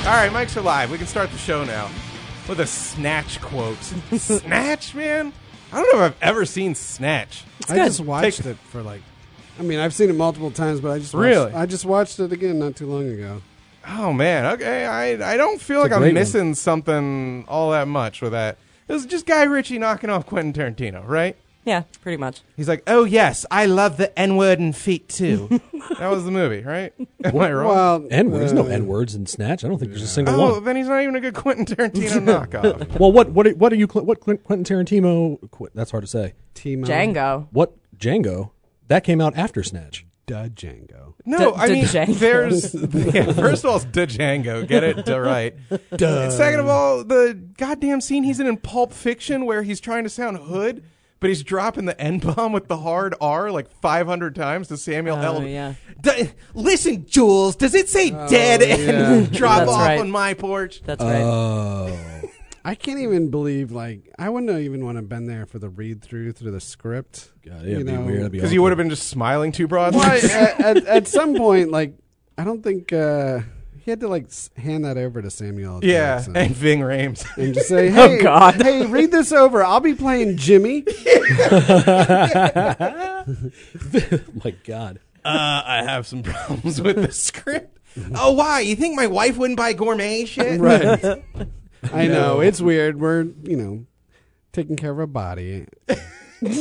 All right, mics are live. We can start the show now with a Snatch quote. Snatch, man? I don't know if I've ever seen Snatch. I just watched it for I've seen it multiple times, but I just watched it again not too long ago. Oh, man. Okay, I don't feel like I'm missing something all that much with that. It was just Guy Ritchie knocking off Quentin Tarantino, right? Yeah, pretty much. He's like, oh, yes, I love the N-word and feet, too. That was the movie, right? Am I wrong? Well, N-word. There's no N-words in Snatch. I don't think there's a single one. Then he's not even a good Quentin Tarantino knockoff. Well, what Quentin Tarantino? That's hard to say. Django. What Django? That came out after Snatch. Django. No, I mean, Django. there's... first of all, it's Django. Get it right. And second of all, the goddamn scene he's in Pulp Fiction where he's trying to sound hood, but he's dropping the N-bomb with the hard R like 500 times to Samuel L. Yeah. Listen, Jules, does it say dead and drop off on my porch? That's right. Oh. I can't even believe, I wouldn't even want to have been there for the read-through the script. God, it'd be weird. Because you would have been just smiling too broadly. At some point, I don't think he had to hand that over to Samuel L. Jackson. And Ving Rhames. And just say, hey, Oh, God. hey, read this over. I'll be playing Jimmy. My God. I have some problems with the script. Oh, why? You think my wife wouldn't buy gourmet shit? Right. I know. It's weird. We're, taking care of a body. You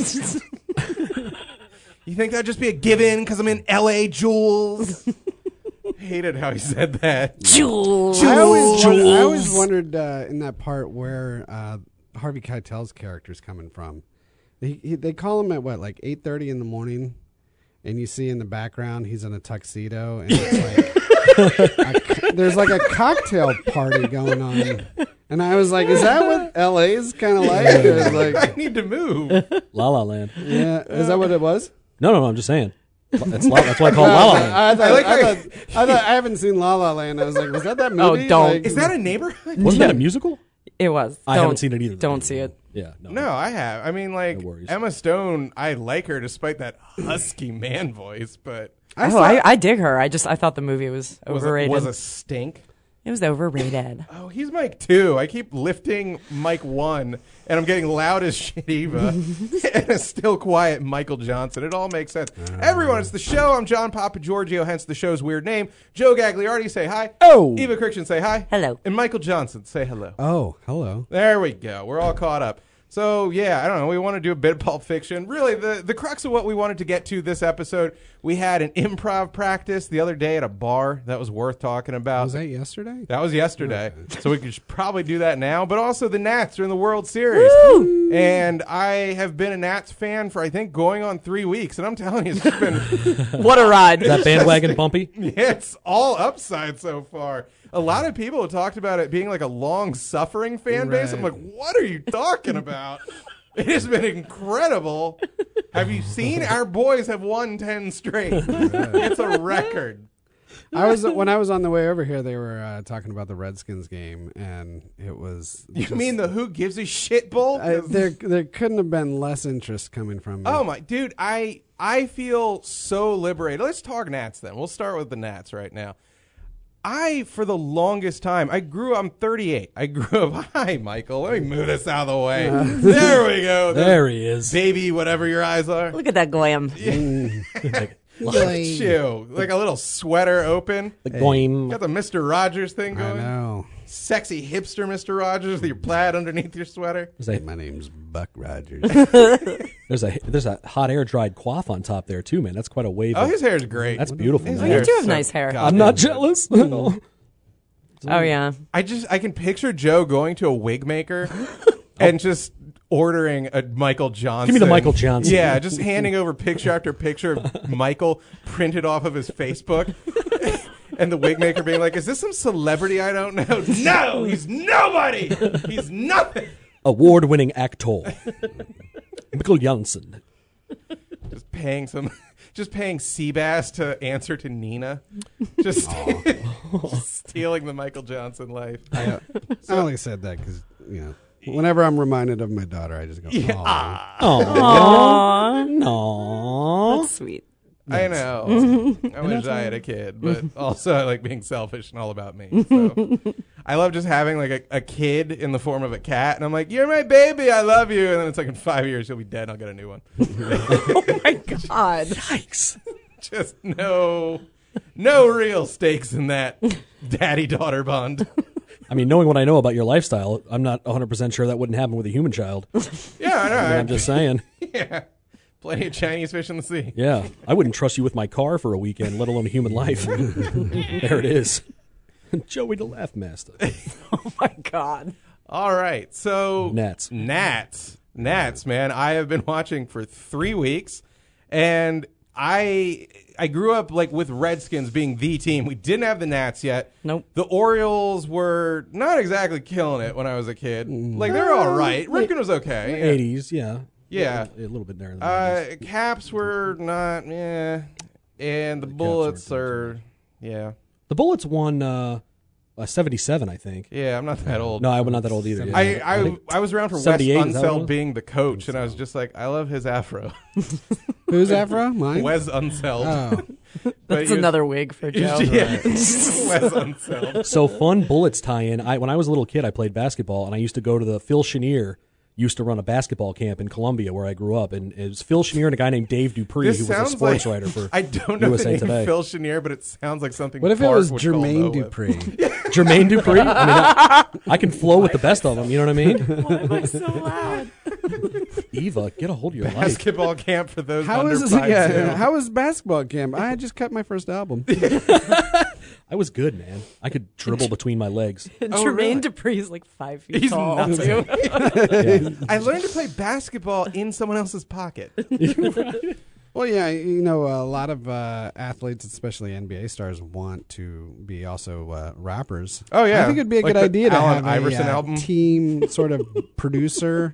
think that'd just be a given because I'm in L.A., Jules? Hated how he said that. Jules. I always wondered in that part where Harvey Keitel's character's coming from. They call him at 8:30 in the morning, and you see in the background he's in a tuxedo, and it's there's a cocktail party going on. And I was like, is that what L.A. is kind of like? I need to move. La La Land. Yeah, is that what it was? No, I'm just saying. That's why I call it La La Land. I thought I haven't seen La La Land. I was like, was that movie? Oh, don't. Is that a neighborhood? Wasn't that a musical? It was. I haven't seen it either. Don't see it. Yeah. No, I have. I mean, worries. Emma Stone, I like her despite that husky man voice, but... I dig her. I thought the movie was overrated. Was a stink. It was overrated. Oh, he's Mike 2. I keep lifting Mike 1, and I'm getting loud as shit Eva, and a still quiet Michael Johnson. It all makes sense. Everyone, it's the show. I'm John Papa Giorgio, hence the show's weird name. Joe Gagliardi, say hi. Oh. Eva Crichton, say hi. Hello. And Michael Johnson, say hello. Oh, hello. There we go. We're all caught up. So, yeah, I don't know. We want to do a bit of Pulp Fiction. Really, the crux of what we wanted to get to this episode, we had an improv practice the other day at a bar that was worth talking about. Was that yesterday? That was yesterday. Okay. So we could probably do that now. But also the Nats are in the World Series. Woo! And I have been a Nats fan for, I think, going on 3 weeks. And I'm telling you, it's just been... What a ride. Is that bandwagon bumpy? Yeah, it's all upside so far. A lot of people have talked about it being like a long-suffering fan base. I'm like, what are you talking about? It has been incredible. Have you seen? Our boys have won 10 straight. It's a record. When I was on the way over here, they were talking about the Redskins game, and it was... You mean the Who Gives a Shit Bowl? There couldn't have been less interest coming from me. Oh, my... Dude, I feel so liberated. Let's talk Nats, then. We'll start with the Nats right now. For the longest time, I'm 38. I grew up, hi, Michael, let me move this out of the way. There we go. There he is. Baby, whatever your eyes are. Look at that glam. Look at you. Like a little sweater open. The goim. Got the Mr. Rogers thing going. I know. Sexy hipster Mr. Rogers with your plaid underneath your sweater. My name's Buck Rogers. There's a hot air dried coif on top there too, man. That's quite a wave. Oh, his hair's great. That's beautiful. His You do have nice hair. I'm not jealous. Oh, yeah. I can picture Joe going to a wig maker and just ordering a Michael Johnson. Give me the Michael Johnson. Yeah, just handing over picture after picture of Michael printed off of his Facebook. And the wig maker being like, is this some celebrity I don't know? No, he's nobody. He's nothing. Award-winning actor. Michael Johnson. Just paying Seabass to answer to Nina. Just stealing the Michael Johnson life. I only said that because, whenever I'm reminded of my daughter, I just go, Aww. That's sweet. I know. I wish I had a kid, but also I like being selfish and all about me. So I love just having like a kid in the form of a cat, and I'm like, "You're my baby, I love you," and then it's like in 5 years you'll be dead, and I'll get a new one. Oh my god. Yikes. Just no real stakes in that daddy-daughter bond. I mean, knowing what I know about your lifestyle, I'm not 100% sure that wouldn't happen with a human child. Yeah, I know. I'm just saying. Yeah. Plenty of Chinese fish in the sea. Yeah, I wouldn't trust you with my car for a weekend, let alone a human life. There it is. Joey the Laugh Master. Oh my god. All right. So Nats, man. I have been watching for 3 weeks, and I grew up like with Redskins being the team. We didn't have the Nats yet. Nope. The Orioles were not exactly killing it when I was a kid. Like they're all right. Ripken was okay. 80s, yeah. Yeah. A little bit there in the 90s. Caps were not, and the Bullets are, yeah. The Bullets won 77, I think. Yeah, I'm not that old. No, I'm not that old either. Yeah. I was around for Wes 78, is that what it Unseld was? being the coach, and I was just like, I love his afro. Who's Afro? Mine. Wes Unseld. Oh, That's another wig for Joe. Yeah, Wes Unseld. So fun Bullets tie-in. When I was a little kid, I played basketball, and I used to go to the Phil Chenier used to run a basketball camp in Columbia where I grew up, and it was Phil Chenier and a guy named Dave Dupree, This who was a sounds sports like, writer for I don't know USA the name Today. Phil Chenier, but it sounds like something. what if it Bart was would fall in Jermaine love with. Dupree? Jermaine Dupree. I can flow with the best of them. You know what I mean? Why am I so loud? Eva, get a hold of your life. Basketball camp for those How under was 5'2". how was basketball camp? I just cut my first album. I was good, man. I could dribble between my legs. Jermaine really? Dupree's like 5 feet He's tall. nuts. too. Yeah. I learned to play basketball in someone else's pocket. Well, yeah, you know, a lot of athletes, especially NBA stars, want to be also rappers. Oh, yeah. I think it'd be a Like good the idea to Allen have Iverson a album. team sort of producer.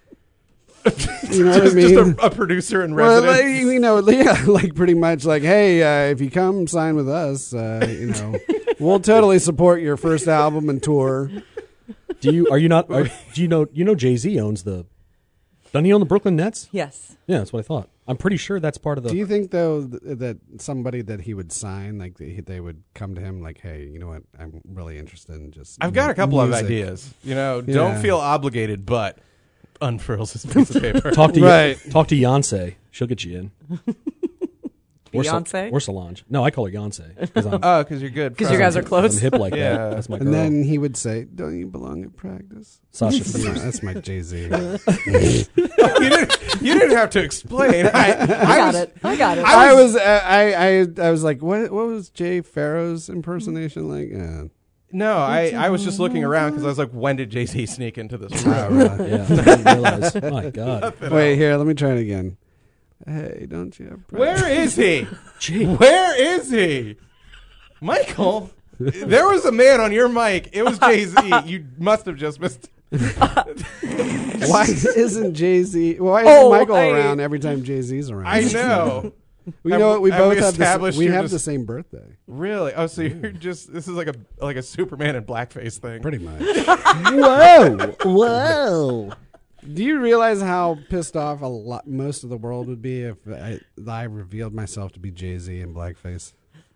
You know what I Just mean? a producer in Well, residence. like, you know, yeah, like pretty much like, hey, if you come sign with us, you know, we'll totally support your first album and tour. Do you know Jay-Z owns the? Doesn't he own the Brooklyn Nets? Yes. Yeah, that's what I thought. I'm pretty sure that's part of the. Do you think though that somebody that he would sign, like they would come to him, like, hey, you know what, I'm really interested in just. I've got a couple of music. ideas. You know, Yeah. don't feel obligated, but unfurls his piece of paper. Talk to Right. Talk to Beyonce. She'll get you in. Beyonce? Or Solange. No, I call her Beyonce because I'm, Oh, because you're good. Because you guys are I'm close. hip like Yeah. that. That's my girl. And then he would say, "Don't you belong at practice?" Sasha Yeah, Fierce. that's my Jay-Z. you didn't have to explain. I got it. I was like, what was Jay Farrow's impersonation like? No, I was just looking around because I was like, when did Jay-Z sneak into this room? Yeah, I didn't realize. My God. Wait, here, let me try it again. Hey, don't you have practice? Where is he? Gee. Where is he? Michael, there was a man on your mic. It was Jay-Z. You must have just missed. Why isn't Jay-Z? Why isn't Oh, Michael right. around every time Jay-Z's around? I know. We know what we Have both we have. established We you're have just- the same birthday, Really? Oh, so you're just, this is like a Superman and blackface thing. pretty much. Whoa. Do you realize how pissed off most of the world would be if I revealed myself to be Jay-Z in blackface?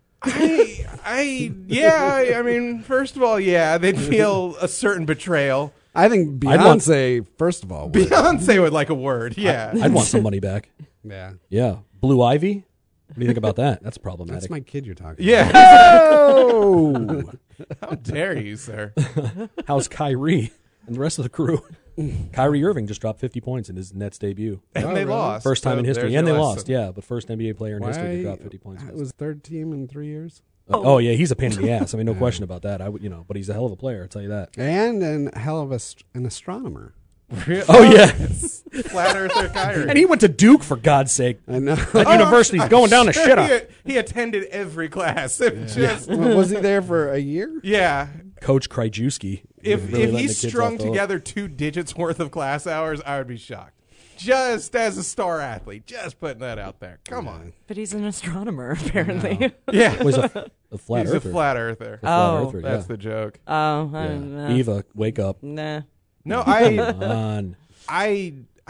I mean, first of all, yeah, they'd feel a certain betrayal. I think I'd want- Beyonce, first of all, would. Beyonce would like a word, yeah. I'd want some money back. Yeah, Yeah. Blue Ivy? What do you think about that? That's problematic. that's my kid you're talking. Yeah. Oh, How dare you, sir? How's Kyrie and the rest of the crew? Kyrie Irving just dropped 50 points in his Nets debut. And they really? lost. First time So in history. there's And they your lost, lesson. yeah. But first NBA player in history to Why- drop 50 points. it was third team in 3 years, Oh, yeah, he's a pain in the ass. I mean, no question about that. But he's a hell of a player, I'll tell you that. and a hell of an astronomer. Really? Oh, yeah. Flat Earther Kyrie. And he went to Duke, for God's sake. I know. That university's going down the Sure, shitter. He attended every class. It just, Was he there for a year? yeah. Coach Krajewski. If really letting he the kids strung off the hook. together 2 digits worth of class hours, I would be shocked. Just as a star athlete, just putting that out there. Come on. But he's an astronomer, apparently. Yeah. Was a flat He's earther. a flat earther. Flat Oh. earther, That's yeah. the joke. Oh, I don't know. Eva, wake up. Nah. No, Come on. I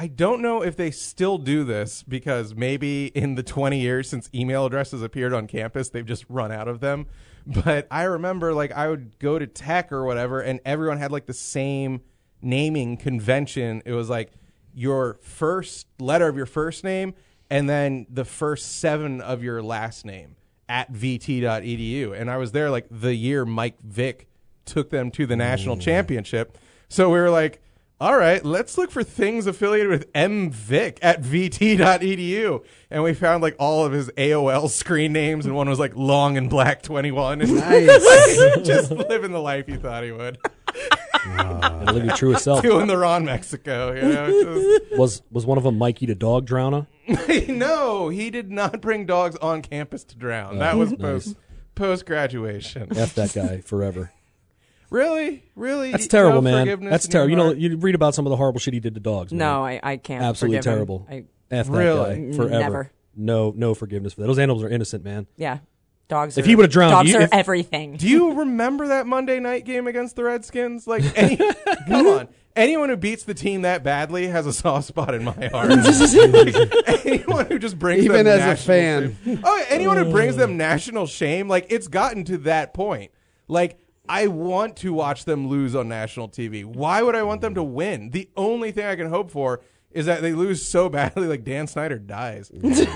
I don't know if they still do this because maybe in the 20 years since email addresses appeared on campus, they've just run out of them. But I remember like I would go to tech or whatever and everyone had like the same naming convention. It was like your first letter of your first name and then the first 7 of your last name at vt.edu. And I was there like the year Mike Vick took them to the national championship. So we were like, all right, let's look for things affiliated with mvick at vt.edu. And we found like all of his AOL screen names, and one was like Long and Black 21. And Nice. just living the life he thought he would. And live your truest self. Doing the Ron Mexico, you know. Was one of them Mikey the dog drowner? No, he did not bring dogs on campus to drown. That was Nice. post graduation. F that guy forever. Really? That's terrible, No man. forgiveness That's in your terrible. You know, heart? you read about some of the horrible shit he did to dogs. Man. No, I can't. Absolutely forgive him. terrible. F that Really? guy forever. Never. No forgiveness for that. Those animals are innocent, man. Yeah, dogs. If are, he would've drowned, dogs are if- everything. Do you remember that Monday night game against the Redskins? Like, come on. Anyone who beats the team that badly has a soft spot in my heart. Anyone who just brings Even them as a national fan. shame. Oh, anyone who brings them national shame, like, it's gotten to that point. Like, I want to watch them lose on national TV. Why would I want them to win? The only thing I can hope for is that they lose so badly, like Dan Snyder dies.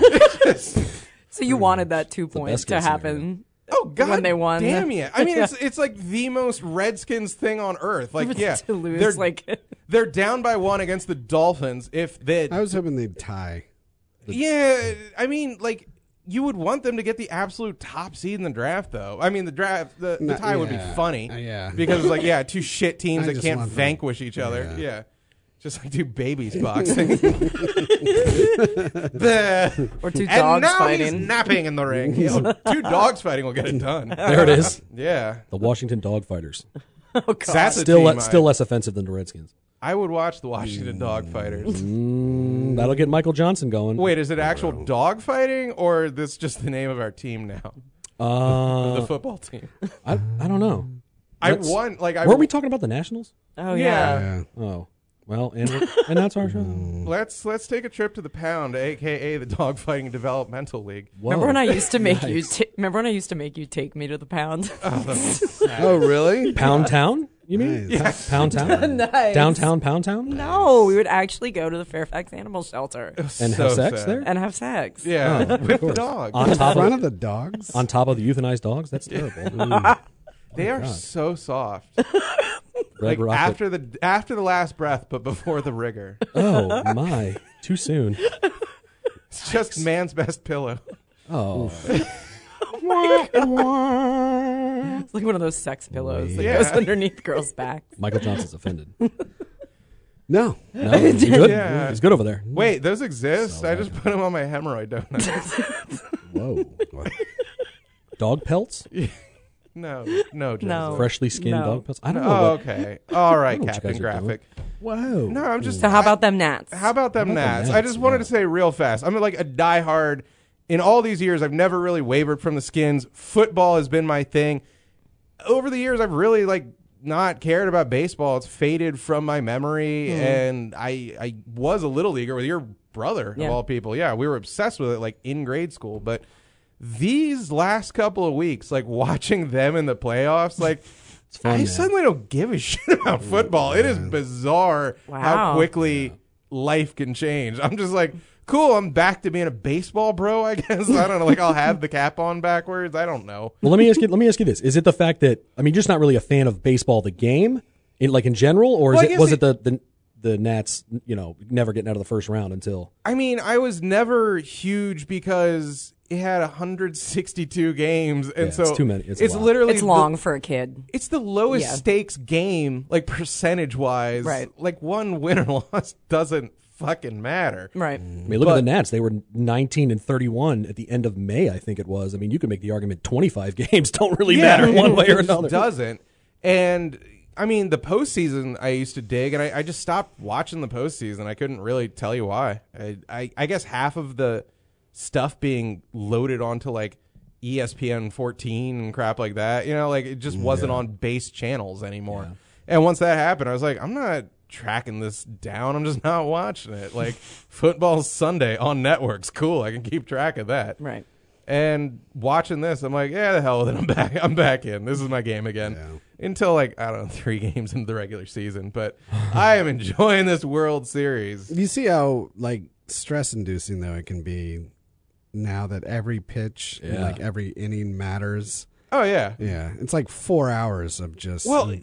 So you wanted that 2 points best to case happen. Oh God! When they won. Damn it! I mean, it's like the most Redskins thing on earth. Like, yeah, to lose, they're like they're down by 1 against the Dolphins. If they, I was hoping they'd tie. yeah, I mean, like you would want them to get the absolute top seed in the draft, though. I mean, the draft, the tie would be funny, yeah. because it's like, yeah, 2 shit teams I that just can't want them- vanquish each other. yeah. Yeah. Just like 2 babies boxing. or 2 And dogs now fighting. he's napping in the ring. Yeah, 2 dogs fighting will get it done. There it is. Yeah. The Washington Dog Fighters. Oh God. That's a Still team still less offensive than the Redskins. I would watch the Washington Dog Fighters. That'll get Michael Johnson going. Wait, is it actual dog fighting, or this just the name of our team now? The football team. I don't know. That's- Weren't we talking about the Nationals? Oh Yeah. Yeah. Oh, well, and that's our show. Let's take a trip to the Pound, aka the Dog Fighting Developmental League. Whoa. Remember when I used to make Nice. you? Remember when I used to make you take me to the pound? Oh, really? Pound Town? You mean? Nice. Pound Town? Nice. Downtown Pound Town? No, we would actually go to the Fairfax Animal Shelter And So have sex sad. there? and have sex. Yeah, Oh, of with the course. dog. On In top front of of the dogs? on top of the euthanized dogs? That's terrible. They are God. so soft. Red Like Rocket. after the last breath, but before the rigor. Oh my! Too soon. It's just man's best pillow. Oh, It's like one of those sex pillows that Yeah. goes underneath girls' backs. Michael Johnson's offended. No. No, he's good. Yeah. He's good over there. Wait, those exist? I just put them on my hemorrhoid donuts. Whoa. Dog pelts? No, Joseph. No. Freshly skinned No. dog pelts? I don't know. Oh, what- okay. All right, I don't know what you Captain guys are doing. Graphic. Whoa. No, I'm just. So how about them gnats? How about them How about Nats? them I Nats? just wanted Yeah. to say real fast. I'm like a diehard. In all these years, I've never really wavered from the Skins. Football has been my thing. Over the years, I've really not cared about baseball. It's faded from my memory, and I was a little leaguer with your brother Yeah. of all people. Yeah, we were obsessed with it in grade school. But these last couple of weeks, watching them in the playoffs, It's fun, I man. suddenly don't give a shit about football. It is bizarre how Wow. quickly life can change. I'm just cool, I'm back to being a baseball bro, I guess. I don't know. I'll have the cap on backwards. I don't know. Well, let me ask you this: is it the fact that you're just not really a fan of baseball, the game, in general, or Well, I is guess was it the Nats, never getting out of the first round until? I mean, I was never huge because it had 162 games, and Yeah, so it's too many. It's a lot. literally It's long for a kid. It's the lowest Yeah. stakes game, percentage wise. Right. One win or loss doesn't fucking matter. Right. I mean, look at the Nats; they were 19-31 at the end of May, I think it was. I mean, you could make the argument 25 games don't really matter one way or it another. doesn't. And I mean, the postseason I used to dig, and I just stopped watching the postseason. I couldn't really tell you why. I guess half of the stuff being loaded onto ESPN 14 and crap like that, it just wasn't on base channels anymore. Yeah. And once that happened, I was like, I'm not tracking this down. I'm just not watching it. Like, football's Sunday on networks. Cool. I can keep track of that. Right. And watching this, I'm like, yeah, the hell with it. I'm back. I'm back in. This is my game again. Yeah. Until, like, I don't know, 3 games into the regular season. But I am enjoying this World Series. You see how like stress-inducing though it can be now that every pitch and like every inning matters. Oh, yeah. Yeah, it's like 4 hours of just Well,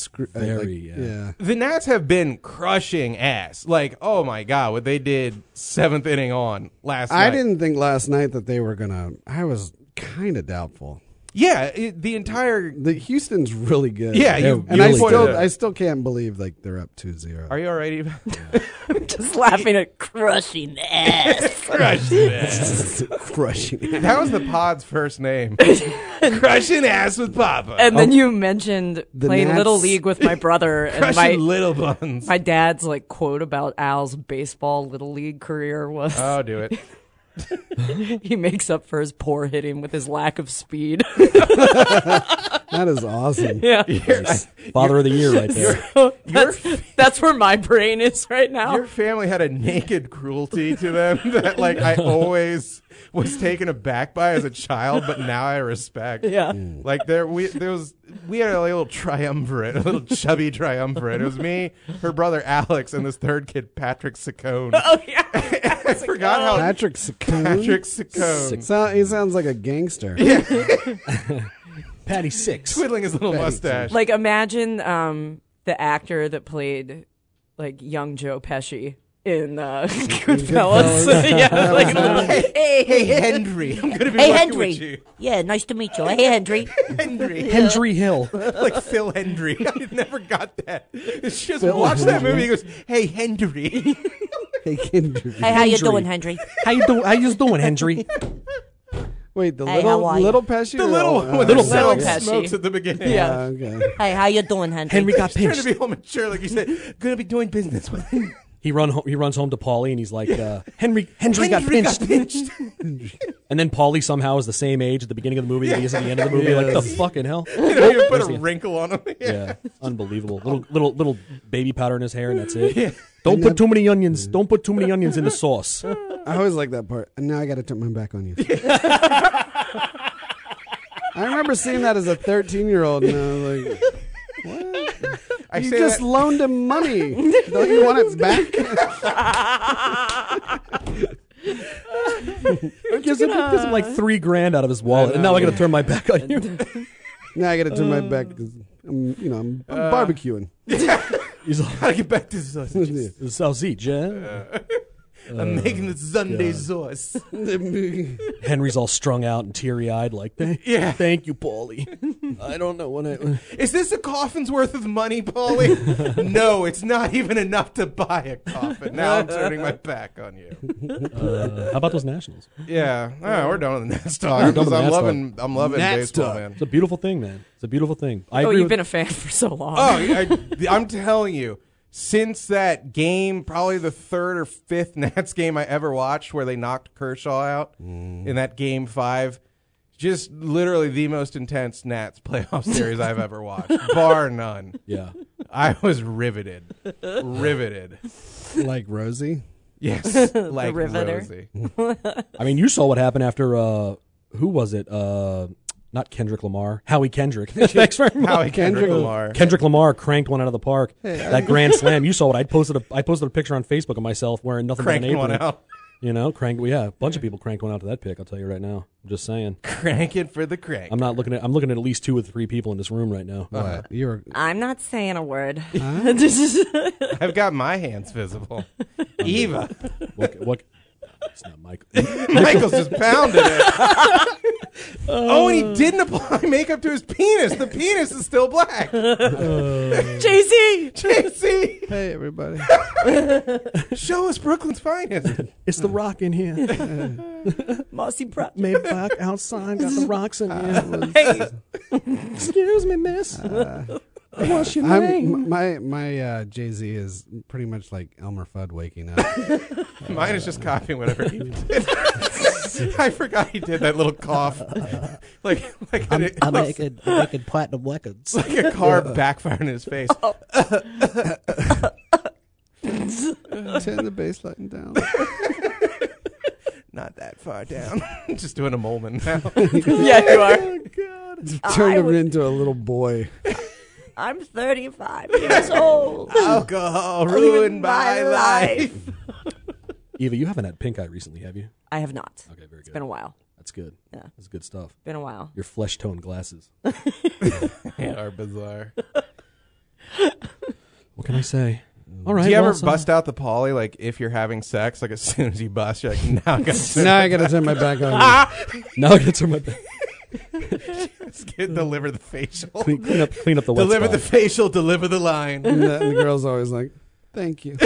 yeah. The Nats have been crushing ass. Like, oh my God, what they did 7th inning on last night. I didn't think last night that they were gonna. I was kind of doubtful. Yeah, the entire. The Houston's really good. Yeah, and really I still can't believe like they're up 2-0. Are you all right, Eva? I'm just laughing at crushing ass. Crushing ass. Crushing. That was the pod's first name. Crushing ass with Papa. And then you mentioned playing Nats- Little League with my brother. And Crushing little buns. my dad's like quote about Al's baseball Little League career was Oh, do it. he makes up for his poor hitting with his lack of speed. That is awesome. Yeah. Nice. Father of the year right there. That's where my brain is right now. Your family had a naked cruelty to them that, like, I always was taken aback by as a child, but now I respect. Yeah. Like we had a little triumvirate, a little chubby triumvirate. It was me, her brother Alex, and this third kid, Patrick Saccone. Oh yeah. I forgot how Patrick Saccone. Patrick Saccone. He sounds like a gangster. Patty Six. Twiddling his little mustache. Like imagine the actor that played like young Joe Pesci in Goodfellas. Yeah, like, hey, Henry. I'm gonna be Hey, working Henry. with you. Yeah, nice to meet you. Hey, Henry. Henry Hill. Like Phil Hendry. I never got that. It's just watch that movie. He goes, "Hey, Hendry." Hey, Kendrick. Hey, how you Henry. doing, Henry? How you doing, Henry? Wait, the Hey, how are you? little Pesci? The or- little one with Little the selling Pesci. smokes at the beginning. Yeah. Okay. Hey, how you doing, Henry? Henry got Trying to pinched. be all mature, like you said. Gonna be doing business with him. He runs home to Paulie and he's like, Henry got pinched. And then Paulie somehow is the same age at the beginning of the movie that he is at the end of the movie. Like, the fucking hell? You don't even put a wrinkle on him. Yeah, unbelievable. Little baby powder in his hair, and that's it. Don't put too many onions. Don't put too many onions in the sauce. I always like that part. And now I got to turn my back on you. I remember seeing that as a 13-year-old, and I was like, "What? I You say just that, loaned him money. Don't you want it back?" Gives him like $3,000 out of his wallet, and now I got to turn my back on you. Now I got to turn my back because I'm barbecuing. He's like, gotta get back to the sausage. sausage, yeah? I'm making the Sunday sauce. Henry's all strung out and teary-eyed, like, thank you, Paulie. I don't know what I... Is this a coffin's worth of money, Paulie? No, it's not even enough to buy a coffin. Now I'm turning my back on you. How about those Nationals? Yeah, all right, we're done with the Nats talk. We're done with the Nats I'm loving Nats baseball, talk. man. It's a beautiful thing, man. It's a beautiful thing. I agree you've with- been a fan for so long. Oh, I'm telling you, since that game, probably the 3rd or 5th Nats game I ever watched where they knocked Kershaw out in that Game 5, just literally the most intense Nats playoff series I've ever watched, bar none. Yeah. I was riveted. Riveted. Like Rosie. Yes, like Riveter. Rosie. I mean, you saw what happened after, who was it? Not Kendrick Lamar. Howie Kendrick. Thanks very much. Howie Kendrick Lamar. Kendrick Lamar cranked one out of the park. That grand slam. You saw what I posted. I posted a picture on Facebook of myself wearing nothing but an Cranking apron. one out. You know, a bunch of people cranked one out to that pic. I'll tell you right now. I'm just saying. Crank it for the crank. I'm looking at at least 2 or 3 people in this room right now. What? You were I'm not saying a word. I've got my hands visible. Eva. What? It's not Mike. Michael's just pounding it. Oh, and he didn't apply makeup to his penis. The penis is still black. JC! JC, Hey, everybody. show us Brooklyn's finest. It's the Rock in here. Mossy Prop. Maybach outside got the rocks in here. Hey, Excuse me, miss. What's your name? My Jay-Z is pretty much like Elmer Fudd waking up. Mine is just copying whatever he did. I forgot he did that little cough. like I'm making platinum records. like a car backfired in his face. Turn the bass line down. Not that far down. Just doing a Molman now. Yeah, you are. Turn him into a little boy. I'm 35 years old. Alcohol ruined my life. Eva, you haven't had pink eye recently, have you? I have not. Okay, very It's good. been a while. That's good. Yeah. That's good stuff. Been a while. Your flesh tone glasses. They are bizarre. What can I say? All right. Do you ever well, so- bust out the poly, like, if you're having sex, like, as soon as you bust, you're like, now I gotta Now I gotta turn my back on. Now I get to my deliver the facial. clean up the wet Deliver the spot. facial, deliver the line. And the girl's always like, "Thank you."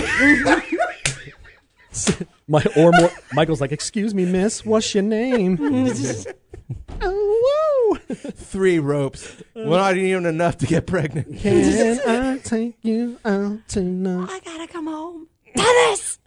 Michael's like, "Excuse me, miss, what's your name?" Oh, woo! 3 ropes. Well, not even enough to get pregnant. Can I take you out tonight? I gotta come home. Dennis!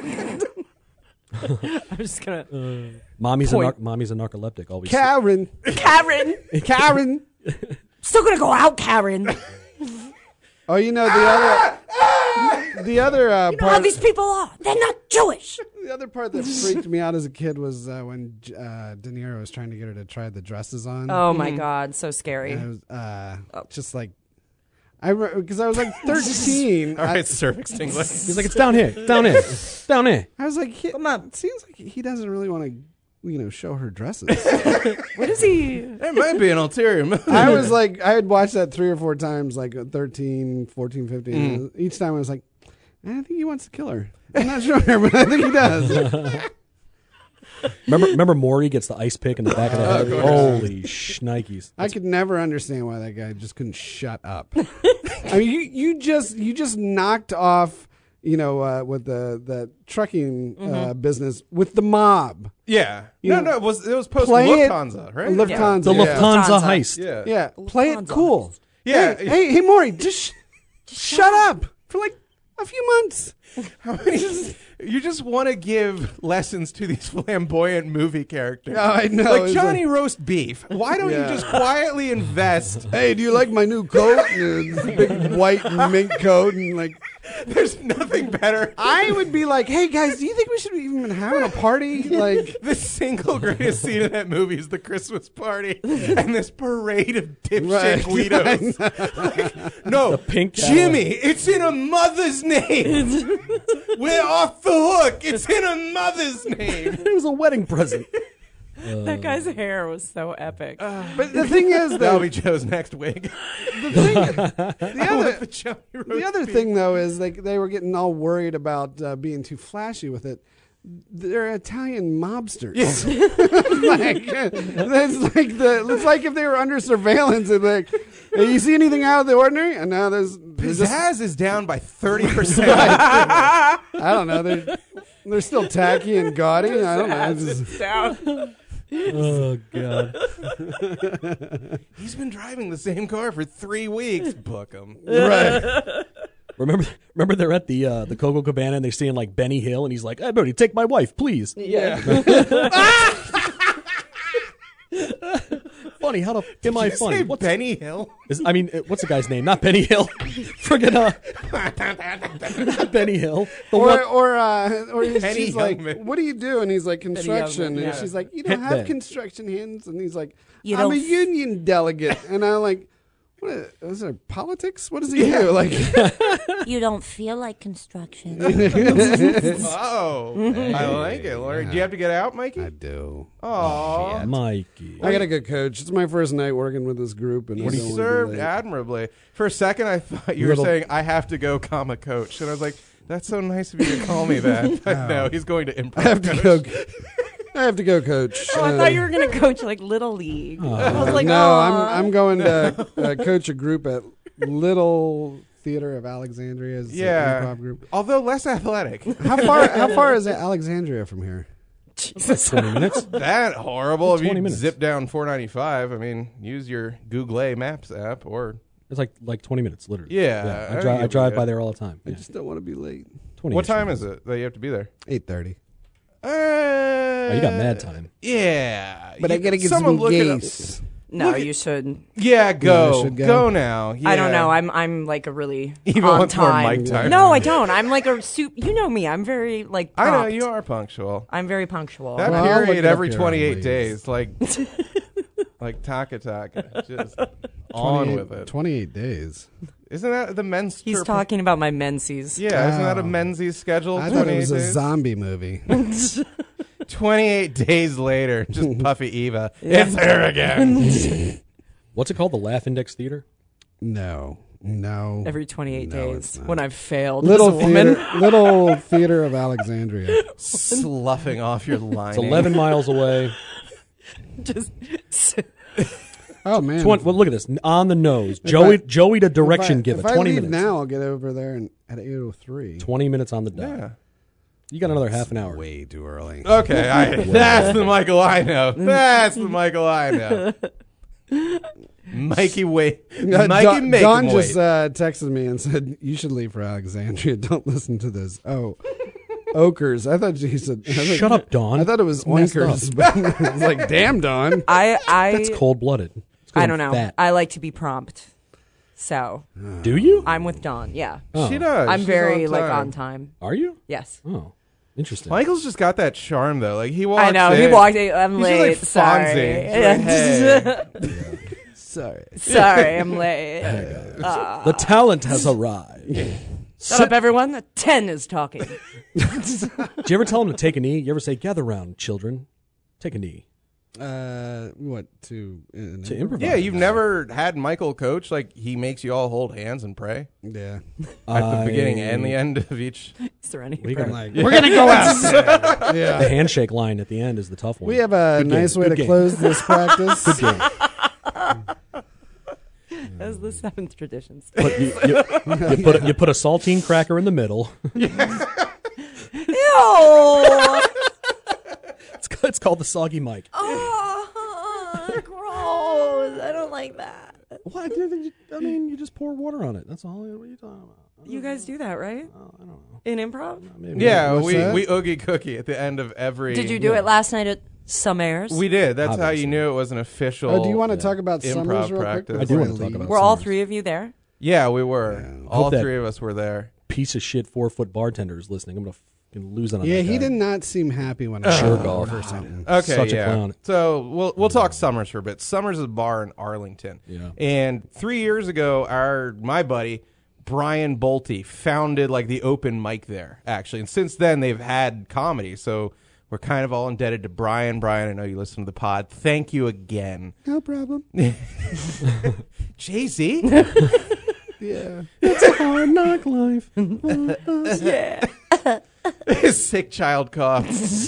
I'm just gonna. Mommy's a Point. narcoleptic. Always. Karen, Karen, still gonna go out, Karen. Oh, you know the other How part. these people are. They're not Jewish. The other part that freaked me out as a kid was when De Niro was trying to get her to try the dresses on. Oh my God, so scary. And it was just like because I was like 13. All right, cervix tingling. He's like, "It's down here, down here, down here." I was like, Come on. It seems like he doesn't really want to, show her dresses. What is he? It might be an ulterior motive. I was like, I had watched that 3 or 4 times, like 13, 14, 15. Each time I was like, I think he wants to kill her. I'm not sure, but I think he does. Remember, Maury gets the ice pick in the back of the head. Holy shnikes! I could never understand why that guy just couldn't shut up. I mean, you just knocked off, with the trucking business with the mob. Yeah. You know, it was post play it- Lufthansa, right? Lufthansa. The yeah. Lufthansa Lufthansa. heist. Yeah. Yeah, play it Lufthansa. cool. Yeah. Hey, Maury, just shut up for like a few months. You just want to give lessons to these flamboyant movie characters. Oh, I know. Like It's Johnny Roast Beef. Why don't Yeah. you just quietly invest? Hey, do you like my new coat? And this big white mink coat, and like, There's nothing better. I would be like, hey guys, do you think we should even been having a party? Like, The single greatest scene in that movie is the Christmas party and this parade of dipshit Right. Guidos. No, pink Jimmy, it's in a mother's name. We're off the hook. It's in a mother's name. It was a wedding present. That guy's hair was so epic. but the thing is, That'll though, be Joe's next wig. the other thing though is like they were getting all worried about being too flashy with it. They're Italian mobsters. It's like if they were under surveillance and like, hey, you see anything out of the ordinary? And now there's just, Pizzazz is down by 30%. I don't know. They're still tacky and gaudy. I don't know. It's just- Down. Oh God! He's been driving the same car for 3 weeks. Book him. right. Remember they're at the Coco Cabana and they're seeing like Benny Hill and he's like, "Hey, buddy, take my wife, please." Yeah. Funny, how the am I Did you funny? say What's Benny Hill? what's the guy's name? Not Benny Hill. Friggin' not Benny Hill. Or Penny she's like, Youngman. what do you do? And he's like, construction. Youngman, And yeah. she's like, you don't have Hitman. construction hands. And he's like, You I'm a don't- union delegate. And I'm like, what is there politics? What does he do? Like, You don't feel like construction. Oh, I like it. Laurie, do you have to get out, Mikey? I do. Oh, Mikey. I got a good coach. It's my first night working with this group, and I you don't wanna be served late. admirably. For a second, I thought you Little- were saying, I have to go, comma, coach. And I was like, that's so nice of you to call me that. But no, he's going to improv. I have to coach. go. I have to go, coach. Oh, I thought you were gonna coach like Little League. I was like, no, "Aw." I'm going to coach a group at Little Theater of Alexandria. It's an Yeah. improv group. Although less athletic. How far is Alexandria from here? Jesus. 20 minutes. That horrible. If 20 you minutes. zip down 495, I mean, use your Google Maps app or It's like 20 minutes, literally. Yeah, I I drive get by it. there all the time. I Yeah. just don't want to be late. 20 what time is it that you have to be there? 8:30. Oh, you got mad time. Yeah, But I gotta get someone some look it up. gas. No, you should. Yeah, go. I should go. Go now. Yeah. I don't know. I'm like a really Even on wants more time. mic time. No, I don't. I'm like a You know me. I'm very like. I know prompt. you are punctual. I'm very punctual. That Well, I'll look period it up every here 28 on days, like Taka Taka, just on with it. 28 days. Isn't that the men's? He's talking about my menses. Yeah, isn't that a Oh. Menzies schedule? I thought it 28 was a days? zombie movie. 28 days later, just Puffy Eva. It's her again. What's it called? The Laugh Index Theater? No. Every 28 No, days it's not. when I've failed Little as a woman. theater, little theater of Alexandria. Sloughing off your line. It's 11 miles away. Just Oh man! Well, look at this. On the nose. Joey to direction giver. If I 20 leave minutes. now, I'll get over there at 8:03. 20 minutes on the dot. Yeah. You got another half an hour. Way too early. Okay, that's the Michael I know. That's the Michael I know. Mikey, wait. Mikey, make Don him just wait. texted me and said, "You should leave for Alexandria. Don't listen to this." Oh, Oakers. I thought he said. Shut up, Dawn. I thought it was Messed Oinkers. But I was like, "Damn, Don." That's cold-blooded. It's I going don't know. fat. I like to be prompt. So Do you? I'm with Dawn. Yeah. Oh. She does. I'm She's very on like time. on time. Are you? Yes. Oh, interesting. Michael's just got that charm, though. Like, he walks I know. He in. walked in. I'm He's late. just like Fonzie. Sorry. He's like, hey. Sorry. Sorry, I'm late. The talent has arrived. Shut up, everyone. The 10 is talking. Do you ever tell him to take a knee? You ever say, gather round, children? Take a knee. What to improvise. Yeah, you've never had Michael coach. Like, he makes you all hold hands and pray Yeah. at the beginning and the end of each. Is there any? We got- Like, we're gonna go out. Yeah. The handshake line at the end is the tough one. We have a Good game. nice way Good to game. close this practice. Good game. That's the 7th tradition. But you put a saltine cracker in the middle. Ew! It's called the soggy mic. Oh, gross. I don't like that. What? I mean, you just pour water on it. That's all. What are you talking about? You guys do that, right? I don't know. In improv? Maybe. Yeah, What's that? we oogie cookie at the end of every. Did you do it last night at Summers? We did. That's how Obviously. you knew it was an official. Oh, do you want to talk about Improv Summers real practice. quick? I do before wanna talk leave? about Were all Summers. 3 of you there? Yeah, we were. All Hope that- 3 of us were there. Piece of shit 4-foot bartender is listening. I'm gonna fucking lose it on Yeah, that he guy. did not seem happy when I Sure, showed golf. or something. Okay, Such a yeah. clown. So we'll talk Summers for a bit. Summers is a bar in Arlington. Yeah. And 3 years ago, my buddy Brian Bolte founded like the open mic there, actually. And since then, they've had comedy. So we're kind of all indebted to Brian. Brian, I know you listen to the pod. Thank you again. No problem. Jay-Z? Yeah. It's a hard knock life. Yeah. Sick child cough.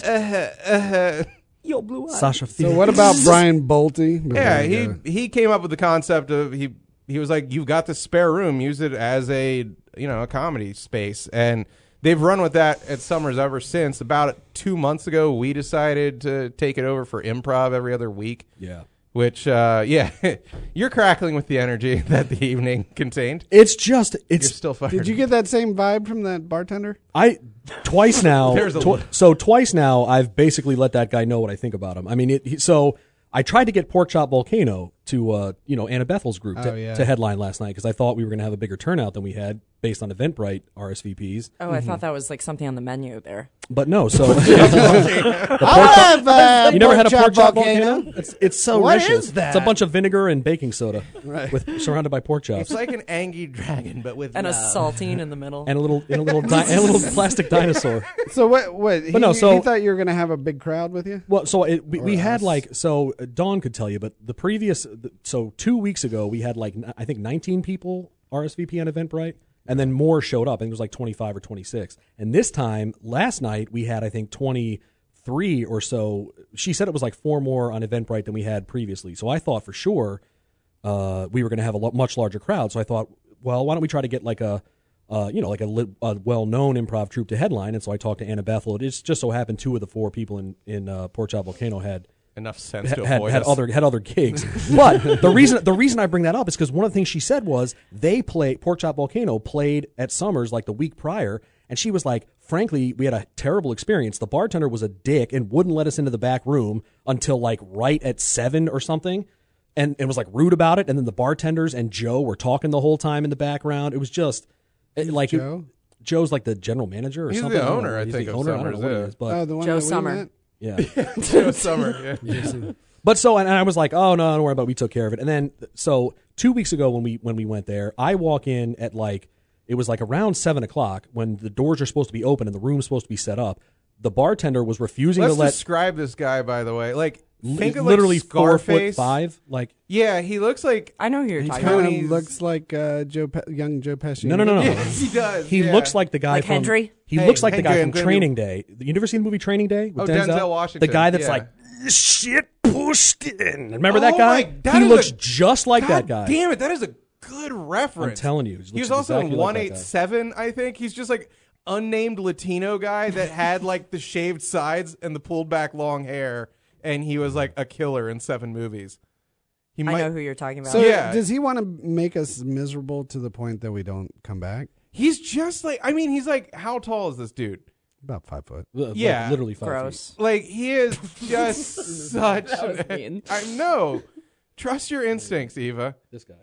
Yo, blue eyes. Sasha So Fierce. what about Brian Bolte? Yeah, he came up with the concept of he was like, you've got the spare room, use it as a comedy space, and they've run with that at Summers ever since. About 2 months ago, we decided to take it over for improv every other week. Yeah. Which, you're crackling with the energy that the evening contained. You're You're still fired. Did you get that same vibe from that bartender? There's a Twice now I've basically let that guy know what I think about him. I mean, so I tried to get Pork Chop Volcano to Anna Bethel's group to headline last night because I thought we were going to have a bigger turnout than we had based on Eventbrite RSVPs. Oh, I thought that was like something on the menu there. But no, so the pork chop, you never had a pork chop volcano? It's so What delicious. is that? It's a bunch of vinegar and baking soda Right. surrounded by pork chops It's like an angry dragon, but with And a love. saltine in the middle. and a little plastic dinosaur. So what? He, But no, so- he thought you were going to have a big crowd with you? Well, so we had us. Dawn could tell you, but the previous 2 weeks ago we had I think 19 people RSVP on Eventbrite, and then more showed up. I think it was like 25 or 26. And this time, last night we had I think 23 or so. She said it was like 4 more on Eventbrite than we had previously. So I thought for sure we were going to have a much larger crowd. So I thought, well, why don't we try to get like a well-known improv troupe to headline? And so I talked to Anna Bethel. It just so happened 2 of the 4 people in Pork Chop Volcano had enough sense to avoid had us. other gigs. But the reason I bring that up is because one of the things she said was Pork Chop Volcano played at Summers like the week prior, and she was like, frankly, we had a terrible experience. The bartender was a dick and wouldn't let us into the back room until like right at 7 or something. and was like rude about it. And then the bartenders and Joe were talking the whole time in the background. It was just like Joe? Joe's like the general manager or He's something. the I don't owner, know. I He's think, the of owner. I don't know Summers, what yeah. it is, but the one Joe that we Summer. met? yeah. Joe Summer. Yeah. But so, and I was like, oh no, don't worry about it. We took care of it. And then, so 2 weeks ago when we went there, I walk in at it was like around 7:00 when the doors are supposed to be open and the room's supposed to be set up. The bartender was refusing Let's to let. describe this guy, by the way. Like, think of literally like Scarface. 4'5". Like, Yeah, he looks like. I know who you're talking Kind about. of Tony's- looks like young Joe Pesci. no. Yes, he does. He yeah. looks like the guy Like from Hendry? He Hey, looks like the Hendry, guy I'm from gonna Training Day. You ever seen the movie Training Day with Oh, Denzel Washington, The guy that's yeah. like shit pushed in. Remember that Oh guy? my- that he is looks a- just like God that guy. Damn it, that is a good reference. I'm telling you, he He looks was also exactly in like that guy. 187, I think. He's just like unnamed Latino guy that had like the shaved sides and the pulled back long hair, and he was like a killer in 7 movies. He I might. know who you're talking about. So Yeah. does he want to make us miserable to the point that we don't come back? He's just like. I mean, he's like. How tall is this dude? About 5 foot. Like, Yeah. literally 5 feet. Gross. Like he is just such. was mean. I know. Trust your instincts, Eva. This guy.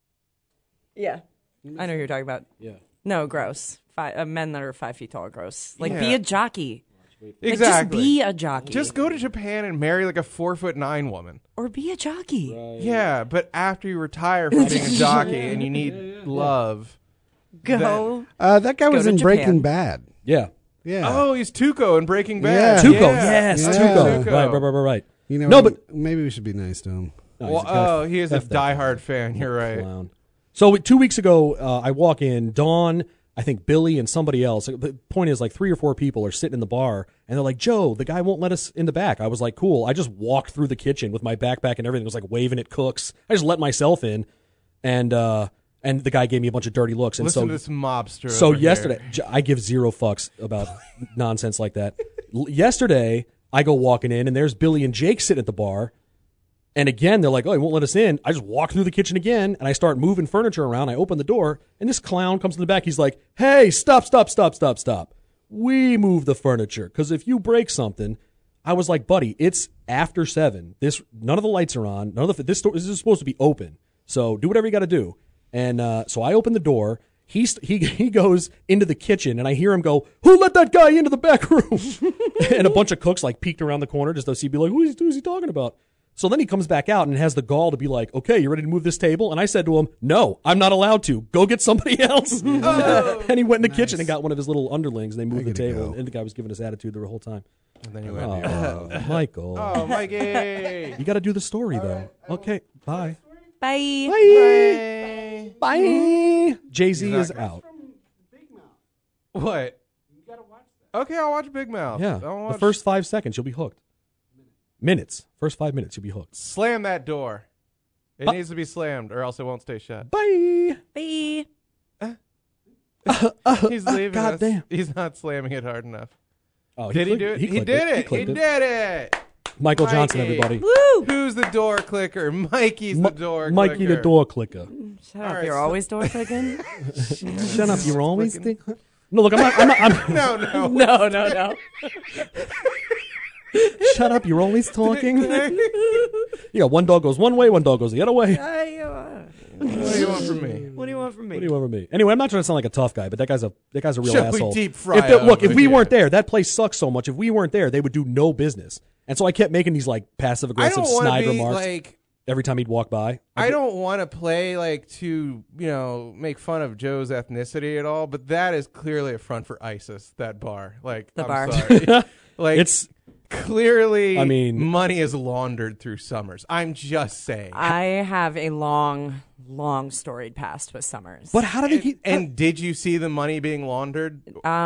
Yeah. I know who you're talking about. Yeah. No, gross. Men that are 5 feet tall are gross. Like, Yeah. be a jockey. Like, Exactly. just be a jockey. Just go to Japan and marry like a 4'9" woman. or be a jockey. Yeah, but after you retire from being a jockey and you need love. Go. That guy was to in Japan. Breaking Bad. Yeah. Yeah. Oh, he's Tuco in Breaking Bad. Yeah. Tuco. Yeah. Yes, Yeah. Tuco. Tuco. Right. You know, No, but maybe we should be nice to him. no, he's Well, a guy- he is a F that guy. diehard fan. You're right. Clown. So 2 weeks ago, I walk in. Dawn, I think Billy, and somebody else. The point is, like 3 or 4 people are sitting in the bar, and they're like, "Joe, the guy won't let us in the back." I was like, "Cool." I just walked through the kitchen with my backpack and everything. It was like waving at cooks. I just let myself in, and the guy gave me a bunch of dirty looks. And Listen so to this mobster. So over yesterday, here. I give 0 fucks about nonsense like that. Yesterday, I go walking in, and there's Billy and Jake sitting at the bar. And again, they're like, "Oh, he won't let us in." I just walk through the kitchen again, and I start moving furniture around. I open the door, and this clown comes in the back. He's like, "Hey, stop. We move the furniture, because if you break something," I was like, "Buddy, it's after 7. None of the lights are on. This is supposed to be open. So do whatever you got to do." And so I open the door. He goes into the kitchen, and I hear him go, "Who let that guy into the back room?" And a bunch of cooks like peeked around the corner just to see, be like, who's he talking about? So then he comes back out and has the gall to be like, "Okay, you ready to move this table?" And I said to him, "No, I'm not allowed to. Go get somebody else." And he went in the kitchen and got one of his little underlings, and they moved the gotta table. go. And the guy was giving us attitude the whole time. And then you went. Oh, Michael. Oh, Mikey. You got to do the story, though. Okay, bye. Bye. Bye. Bye. Jay-Z He's not is gonna- out. What? You gotta watch that. Okay, I'll watch Big Mouth. Yeah, I'll the watch- first 5 seconds, you'll be hooked. Minutes. First 5 minutes, you'll be hooked. Slam that door. It needs to be slammed, or else it won't stay shut. Bye. Bye. He's leaving us. goddamn. He's not slamming it hard enough. Oh, Did he do it? He clicked did it. He clicked did it. Michael Johnson, Mikey. everybody. Woo. Who's the door clicker? Mikey's the door Mikey clicker. the door clicker. Shut up. right, You're so- always door clicking. Shut up, you're always No, look, I'm not. No, no. No. Shut up, you're always talking. Yeah, one dog goes one way, one dog goes the other way. What do you want from me? What do you want from me? What do you want from me? Anyway, I'm not trying to sound like a tough guy, but that guy's a real Shall we asshole. deep fry Look, over if we here? weren't there, that place sucks so much. If we weren't there, they would do no business. And so I kept making these like passive I aggressive don't want snide to be remarks like. every time he'd walk by. I don't want to play like to make fun of Joe's ethnicity at all, but that is clearly a front for ISIS. That bar, like The I'm bar. sorry. Like It's clearly, I mean- money is laundered through Summers. I'm just saying. I have a long storied past with Summers. But how do they keep? And did you see the money being laundered?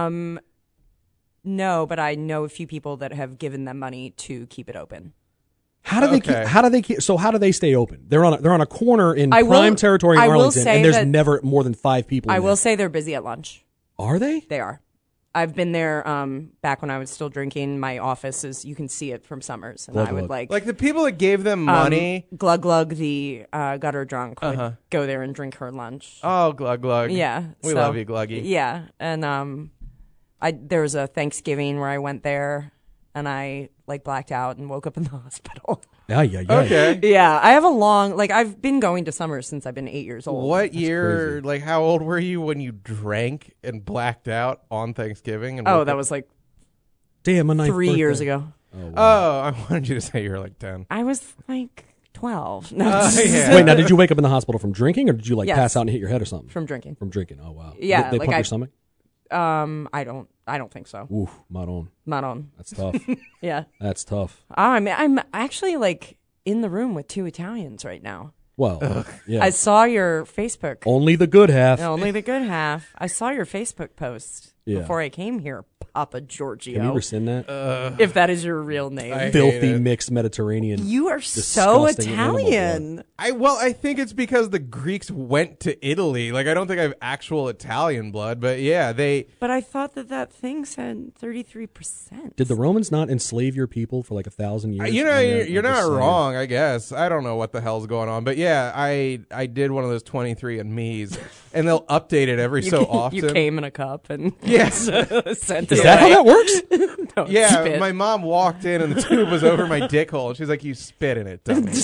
No, but I know a few people that have given them money to keep it open. How do they Okay. keep? How do they keep? So how do they stay open? They're on a corner in I will- prime territory in I will Arlington, say and there's that- never more than 5 people. I in will there. say they're busy at lunch. Are they? They are. I've been there back when I was still drinking. My office is, you can see it from Summers. And Glug, I would glug. Like the people that gave them money. Glug Glug, the gutter drunk, would Uh-huh. go there and drink her lunch. Oh, glug glug. Yeah. we so- love you, Gluggy. Yeah. And there was a Thanksgiving where I went there and I like blacked out and woke up in the hospital. Yeah. Okay. Yeah, I have a long I've been going to summers since I've been 8 years old. What year? Like, how old were you when you drank and blacked out on Thanksgiving? And Oh, woke that up? was like Damn, my 3 years ago. Oh, I wanted you to say you were like 10. I was like 12. No, Yeah. Wait, now did you wake up in the hospital from drinking, or did you like Yes. pass out and hit your head or something? from drinking. From drinking. Oh wow. Yeah, They like pump I- your stomach. I don't think so. Ooh, Maron. Not on. That's tough. Yeah. That's tough. I'm actually like in the room with 2 Italians right now. Well, yeah. I saw your Facebook. Only the good half. Only the good half. I saw your Facebook post Yeah. before I came here, Papa Can you Giorgio. rescind that? If that is your real name. I hate Filthy it. mixed Mediterranean. You are so disgusting animal Italian. I think it's because the Greeks went to Italy. Like, I don't think I have actual Italian blood, but yeah, they. But I thought that thing said 33%. Did the Romans not enslave your people for like 1,000 years? You know, I mean, you're I'm just not saying. wrong, I guess. I don't know what the hell's going on. But yeah, I did one of those 23andMe's, and they'll update it every so often. You came in a cup and Yes. sent Is it that how away. that works? No, Yeah, spit. my mom walked in and the tube was over my dick hole. She's like, "You spit in it, dummy."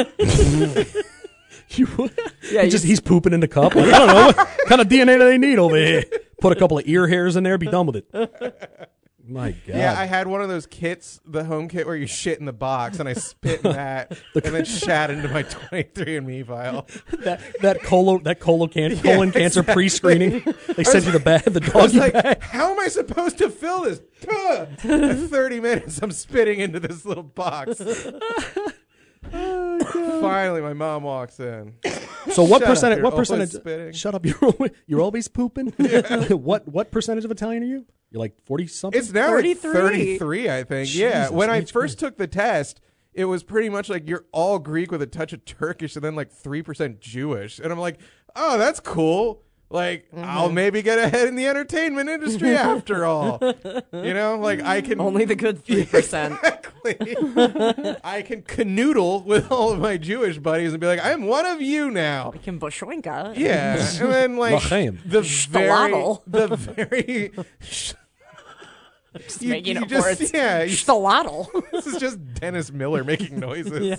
Yeah, He's pooping in the cup. Like, I don't know. What kind of DNA do they need over here? Put a couple of ear hairs in there, be done with it. My God. Yeah, I had one of those kits, the home kit where you shit in the box, and I spit in that, and then shat into my 23andMe file. colon cancer exactly. pre-screening. They send you the I was doggy like, bag. how am I supposed to fill this? At 30 minutes, I'm spitting into this little box. Finally, my mom walks in. So what Shut up, percentage? you're What always percentage? spitting. Shut up! You're always pooping. What percentage of Italian are you? You're like 40 something. It's now 33. at 33, I think. Yeah. Jesus, When I that's first took the test, it was pretty much like you're all Greek with a touch of Turkish and then like 3% Jewish. And I'm like, oh, that's cool. Like, I'll maybe get ahead in the entertainment industry after all. You know, like I can Only the good 3%. Exactly. I can canoodle with all of my Jewish buddies and be like, I'm one of you now. Kim Bushwinka. Yeah. And then like L'chaim. the Shtaladdle. very Just making up just, words. yeah, Shtaladdle. this is just Dennis Miller making noises.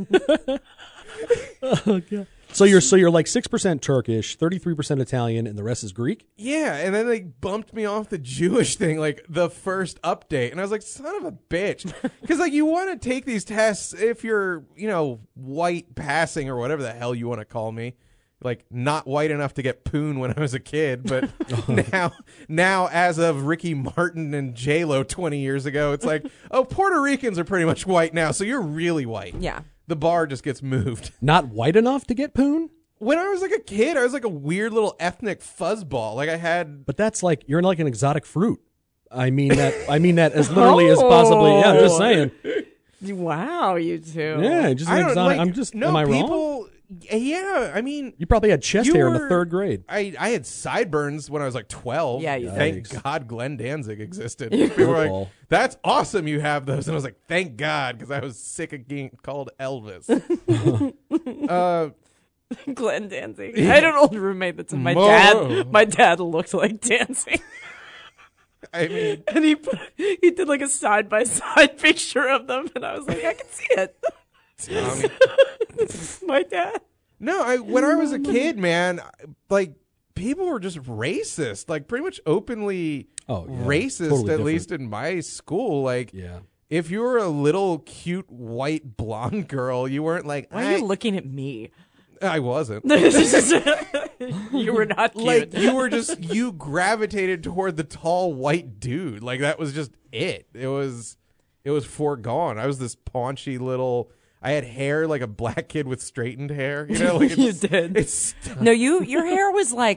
So you're like 6% Turkish, 33% Italian, and the rest is Greek. Yeah, and then they bumped me off the Jewish thing, like the first update, and I was like, "Son of a bitch," because like you want to take these tests if you're, white passing or whatever the hell you want to call me, like not white enough to get poon when I was a kid, but now as of Ricky Martin and J-Lo 20 years ago, it's like, oh, Puerto Ricans are pretty much white now, so you're really white. Yeah. The bar just gets moved. Not white enough to get poon. When I was like a kid, I was like a weird little ethnic fuzzball. Like I had. But that's like you're like an exotic fruit. I mean that as literally as possibly. Yeah, I'm just saying. Wow, you two. Yeah, just I an don't exotic. like. I'm just. No, am I wrong? people. Yeah, I mean, You probably had chest you hair in the were- third grade. I had sideburns when I was like 12. Yeah, you Thank did. God Glenn Danzig existed. People were like, Football. "That's awesome, you have those," and I was like, "Thank God," because I was sick of being called Elvis. Glenn Danzig. I had an old roommate that said my Mo. dad looked like Danzig. I mean, And he did like a side by side picture of them, and I was like, I can see it. My dad. no, when I was a kid, man, like people were just racist, like pretty much openly Oh, yeah. racist, Totally at different. least in my school. Like, Yeah. if you were a little cute white blonde girl, you weren't like, Why are you looking at me? I wasn't. You were not cute. Like you were just you gravitated toward the tall white dude. Like that was just it. It was foregone. I was this paunchy little. I had hair like a black kid with straightened hair. You know, like You it's, did. It's No, your hair was like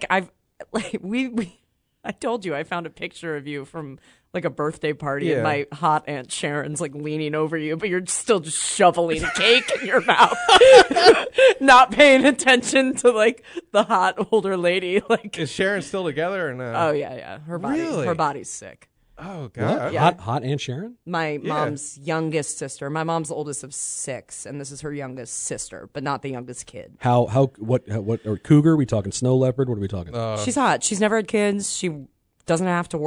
I told you I found a picture of you from like a birthday party Yeah. and my hot Aunt Sharon's like leaning over you, but you're still just shoveling cake in your mouth. Not paying attention to like the hot older lady. Like is Sharon still together or no? oh yeah. Her Really? body's sick. Oh god. Yeah. Hot Aunt Sharon. My mom's youngest sister. My mom's the oldest of 6, and this is her youngest sister, but not the youngest kid. What or cougar? We talking snow leopard? What are we talking? She's hot. She's never had kids. She doesn't have to work.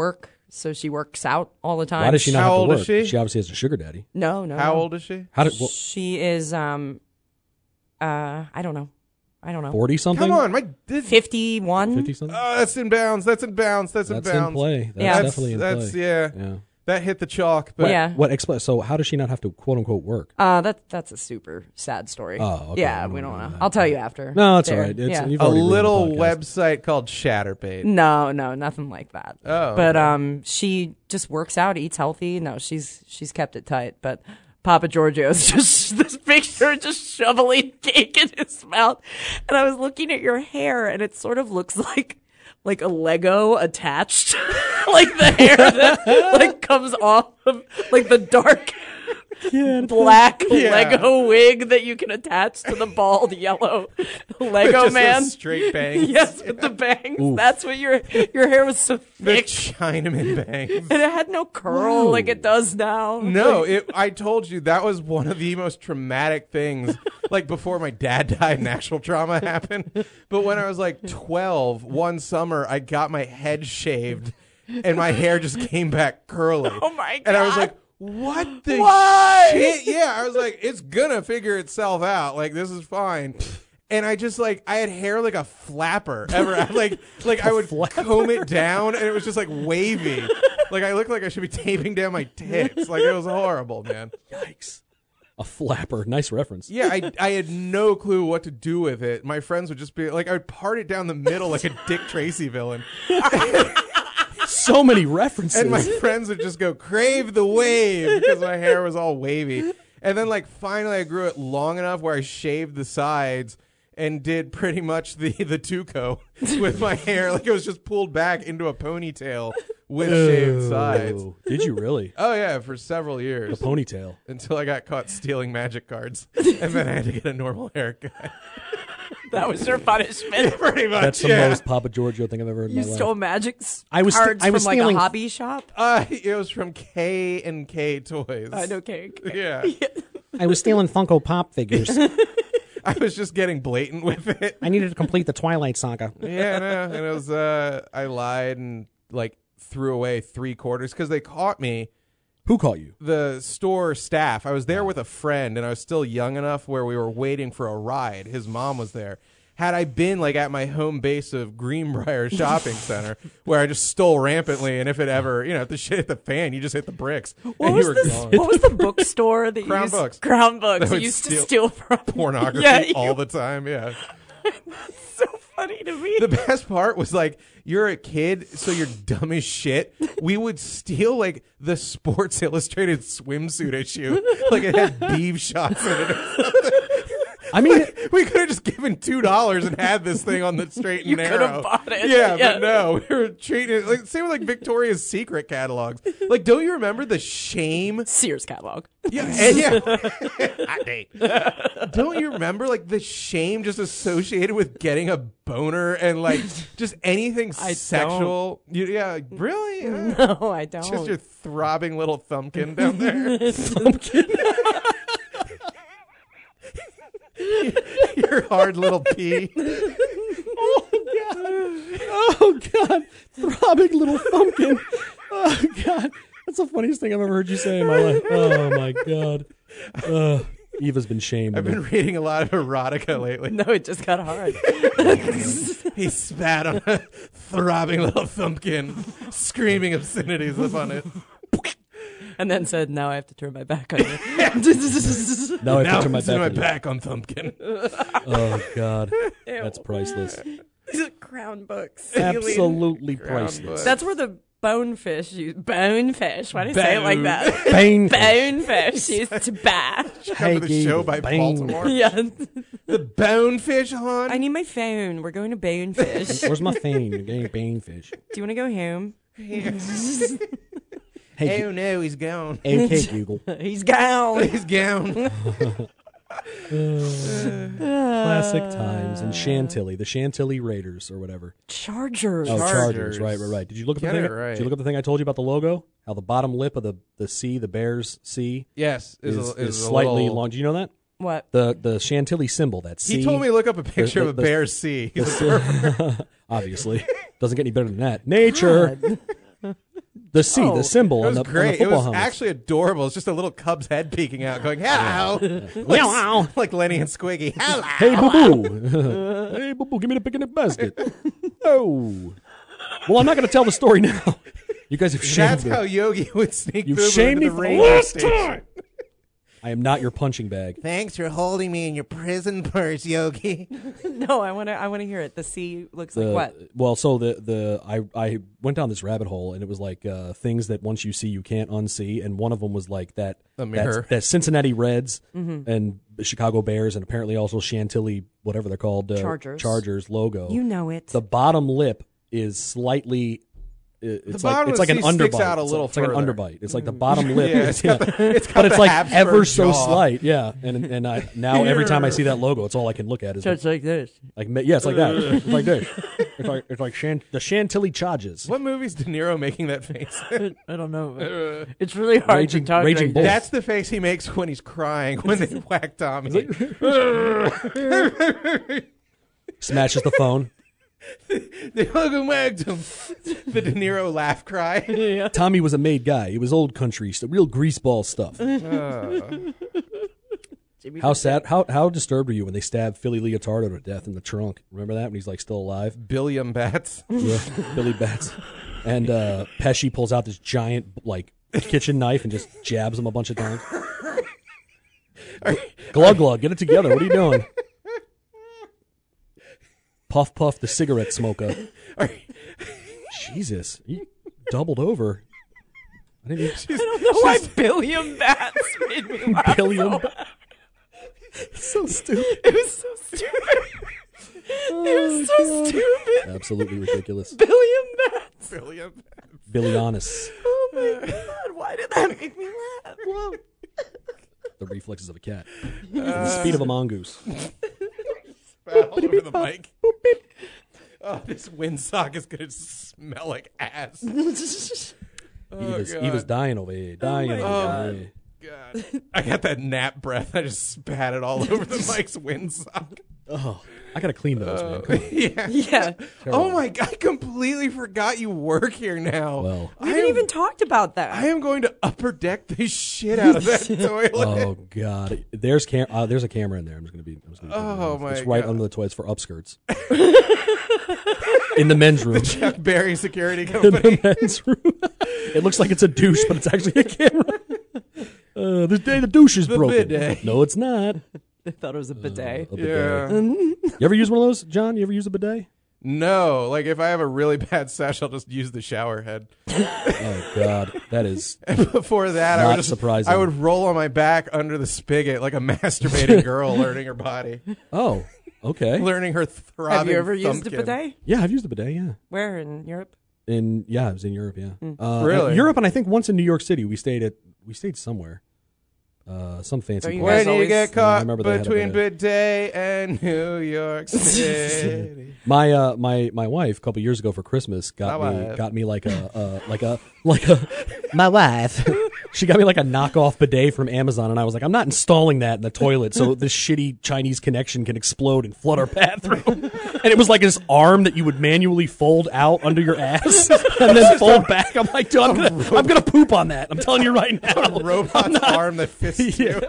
so she works out all the time. Why does she not How have to old work? is she? She obviously has a sugar daddy. No. How old is she? How did She is I don't know. 40 something? Come on, my 51. 50 something? that's in bounds. That's in bounds. That's in That's bounds. in play. That's Yeah. definitely in play. Yeah. That hit the chalk. But Yeah. What explain? So how does she not have to quote unquote work? That's a super sad story. Oh, okay. Yeah, We we don't don't know know. that. I'll tell you after. No, it's There. all right. It's, Yeah. you've a already ruined the little podcast. website called Shatterbait. No, nothing like that. Oh, but okay. she just works out, eats healthy. No, she's kept it tight. But Papa Giorgio's just this picture, just shoveling cake in his mouth, and I was looking at your hair, and it sort of looks like a Lego attached, like the hair that like comes off of like the dark. Black Lego wig that you can attach to the bald yellow Lego Just man. those straight bangs. Yes, with the bangs. Oof. That's what your hair was so The thick, Chinaman bangs. and it had no curl like it does now. No, I told you that was one of the most traumatic things. Like before my dad died and actual trauma happened. But when I was like 12, one summer, I got my head shaved and my hair just came back curly. Oh my And I was God. like, what the Why? shit? Yeah, I was like, it's gonna figure itself out. Like, this is fine. And I just I had hair like a flapper ever. like I would comb it down and it was just like wavy. Like I looked like I should be taping down my tits. Like it was horrible, man. Yikes. A flapper. Nice reference. Yeah, I had no clue what to do with it. My friends would just be like, I would part it down the middle like a Dick Tracy villain. So many references. And my friends would just go, crave the wave, because my hair was all wavy. And then finally I grew it long enough where I shaved the sides and did pretty much the Tuco with my hair. Like it was just pulled back into a ponytail with shaved sides. Oh, did you really? Oh yeah, for several The years. ponytail. Until I got caught stealing magic cards. And then I had to get a normal haircut. That was your punishment. Pretty much. That's the most Papa Giorgio thing I've ever heard in You my stole life. magic I was cards I was from like stealing- a hobby shop. It was from K&K Toys. I know cake. Yeah. I was stealing Funko Pop figures. I was just getting blatant with it. I needed to complete the Twilight Saga. Yeah, no, and it was I lied and threw away 3/4 because they caught me. Who caught you? The store staff. I was there with a friend, and I was still young enough where we were waiting for a ride. His mom was there. Had I been at my home base of Greenbrier Shopping Center, where I just stole rampantly, and if it ever, if the shit hit the fan, you just hit the bricks. What and was you were this? gone. What was the bookstore that you Crown used? Books. Crown Books. That You would used to steal steal from Pornography Yeah, all the time. Yeah. so funny to me. The best part was you're a kid, so you're dumb as shit. We would steal the Sports Illustrated swimsuit issue, it had beef shots in it. I mean, We could have just given $2 and had this thing on the straight and You narrow. could have bought it. Yeah, Yeah. but no, we were treating it same with Victoria's Secret catalogs. Don't you remember the shame? Sears catalog. Yeah, and yeah. Hot date. Don't you remember the shame just associated with getting a boner and just anything I sexual? Yeah, really? No, I don't. Just your throbbing little thumbkin down there. Your hard little pee. oh God, throbbing little thumbkin. Oh God, that's the funniest thing I've ever heard you say in my life. Oh my God. Eva's been shamed. I've been reading a lot of erotica lately. No, it just got hard. He spat on a throbbing little thumbkin, screaming obscenities upon it. And then said, "Now I have to turn my back on you." Now I have Now to turn my I'm turning my back. back on thumbkin. Oh God, Ew. that's priceless. Crown Books. Absolutely Crown priceless. Books. That's where the bonefish used. Bonefish. Why do you say it like that? Painful. Bonefish used to bath. Come to the Hey, show Gabe, by bang. Baltimore. Yeah. The Bonefish Hunt. I need my phone. We're going to Bonefish. Where's my phone? You're getting banefish. Do you want to go home? Hey, Oh no, he's gone. okay, Google. He's gone. He's gone. Classic times in Chantilly, the Chantilly Raiders or whatever. Chargers. Oh, Chargers. Chargers. Right. Did you look at Get the thing? it right. Did you look at the thing I told you about the logo? How the bottom lip of the C, the Bears C, Yes, is a slightly little- long. Do you know that? What? The Chantilly symbol, that C. He told me to look up a picture of a the- bear C. He's like, Obviously. Doesn't get any better than that. Nature. The C, the symbol It on was the, great. on the It football was helmets. actually adorable. It's just a little cub's head peeking out, going, hello. Wow. Like Lenny and Squiggy. Hello. Hey, boo-boo. Hey, boo-boo, give me the picnic basket. Oh. Well, I'm not going to tell the story now. You guys have shamed That's me. how Yogi would sneak You've through shamed into me the for the radio last station. time. I am not your punching bag. Thanks for holding me in your prison purse, Yogi. No, I want to hear it. The C looks like what? Well, so I went down this rabbit hole, and it was like things that once you see you can't unsee, and one of them was like that The mirror. that Cincinnati Reds and the Chicago Bears, and apparently also Chantilly, whatever they're called, Chargers logo. You know it. The bottom lip is slightly. It's bottom like of the an C sticks underbite. out a little it's like an further. underbite. It's like the bottom lip. Yeah, it's got but it's the like Habsburg ever so jaw. slight. Yeah, and I now every time I see that logo, it's all I can look at is So it's like this. like yeah, it's like that. It's like this. It's like the Chantilly Chargers. What movie's De Niro making that face? I don't know. It's really hard Raging- to talk Raging like Bull. this. That's the face he makes when he's crying when they whack Tommy. Smashes the phone. They hug and wagged him. The De Niro laugh cry. Tommy was a made guy. He was old country, real greaseball stuff. How sad? How disturbed were you when they stabbed Philly Leotardo to death in the trunk? Remember that when he's like still alive? Billiam bats. Yeah, Billy Bats. And Pesci pulls out this giant like kitchen knife and just jabs him a bunch of times. Glug glug, get it together. What are you doing? Puff puff the cigarette smoker. Jesus, you doubled over. I didn't even I don't know why Billiam Bats made me laugh. Billiam. So stupid. It was so stupid. It was so stupid. Absolutely ridiculous. Billiam Bats. Billiam bats. Billianus. Oh my god, why did that make me laugh? Whoa. The reflexes of a cat. The speed of a mongoose. All over the mic. Oh, this windsock is going to smell like ass. Eva's dying over here. Dying over here. God. I got that nap breath. I just spat it all over the mic's windsock. Oh, I gotta clean those, man. Come on. Yeah. Yeah. Oh my God. I completely forgot you work here now. Well. We haven't even talked about that. I am going to upper deck the shit out of that toilet. Oh God, there's a camera in there. I'm just gonna be. Oh, my It's right God. under the toilets for upskirts. In the men's room. Chuck Berry Security In Company. the men's room. It looks like it's a douche, but it's actually a camera. This day the douche is The broken. bidet. No, it's not. I thought it was a bidet. A bidet. Yeah. You ever use one of those, John? You ever use a bidet? No. Like, if I have a really bad sesh, I'll just use the shower head. Oh God, that is. And before that, I Not would just, surprising. I would roll on my back under the spigot like a masturbating girl learning her body. Oh, okay. Learning her throbbing Have you ever used a thumbkin. bidet? Yeah, I've used a bidet. Yeah. Where in Europe? I was in Europe. Yeah. Really? Europe, and I think once in New York City. We stayed somewhere. Some fancy Are you place. guys When you always- get I caught remember they had a between bidet. bidet and New York City. My wife a couple years ago for Christmas got me like a my wife. She got me like a knockoff bidet from Amazon, and I was like, I'm not installing that in the toilet so this shitty Chinese connection can explode and flood our bathroom. And it was like this arm that you would manually fold out under your ass and then fold back. I'm like, dude, I'm gonna poop on that. I'm telling you right now. A robot's arm that fists you.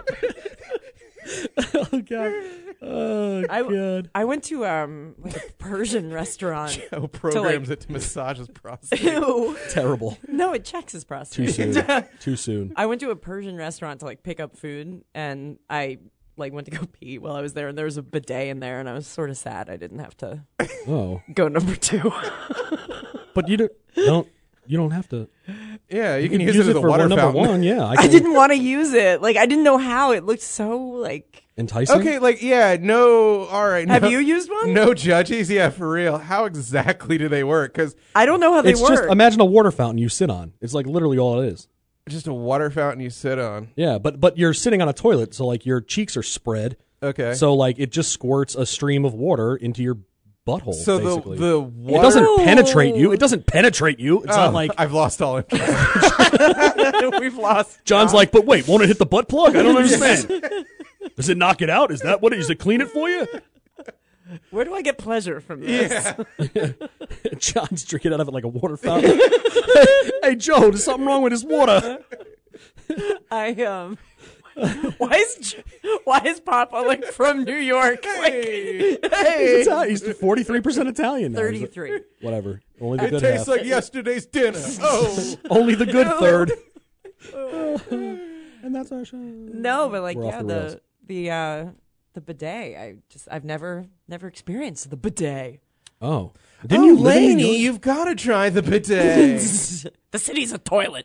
Oh God. Oh God. I went to like a Persian restaurant. Joe programs it to massage his prostate. Ew. Terrible. No, it checks his prostate. Too soon. Too soon. I went to a Persian restaurant to like pick up food, and I like went to go pee while I was there, and there was a bidet in there, and I was sort of sad I didn't have to Oh. go number 2. But you don't have to. Yeah, you can use it as a for water number fountain. one. Yeah, I didn't want to use it. Like I didn't know how. It looked so like. enticing. Okay, like, yeah, no, all right. Have no, you used one? No judges? Yeah, for real. How exactly do they work? Because I don't know how they It's work. just imagine a water fountain you sit on. It's like literally all it is. just a water fountain you sit on. Yeah, but you're sitting on a toilet, so like your cheeks are spread. Okay. So like it just squirts a stream of water into your butthole. So basically. the it water... doesn't penetrate you. It doesn't penetrate you. It's not like I've lost all interest. We've lost. John's like, but wait, won't it hit the butt plug? I don't understand. Does it knock it out? Is that what it is? Does it clean it for you? Where do I get pleasure from this? Yeah. John's drinking out of it like a water fountain. Hey, Joe, there's something wrong with this water. Why is Papa like from New York? Hey. He's Italian. He's 43% Italian now. 33. Whatever. Only the It good tastes half. like yesterday's dinner. Oh. Only the good third. And that's our show. No, but like We're off the rails. the bidet. I've never experienced the bidet. Oh. Didn't you live in New Laney, York? you've got to try the bidet. The city's a toilet.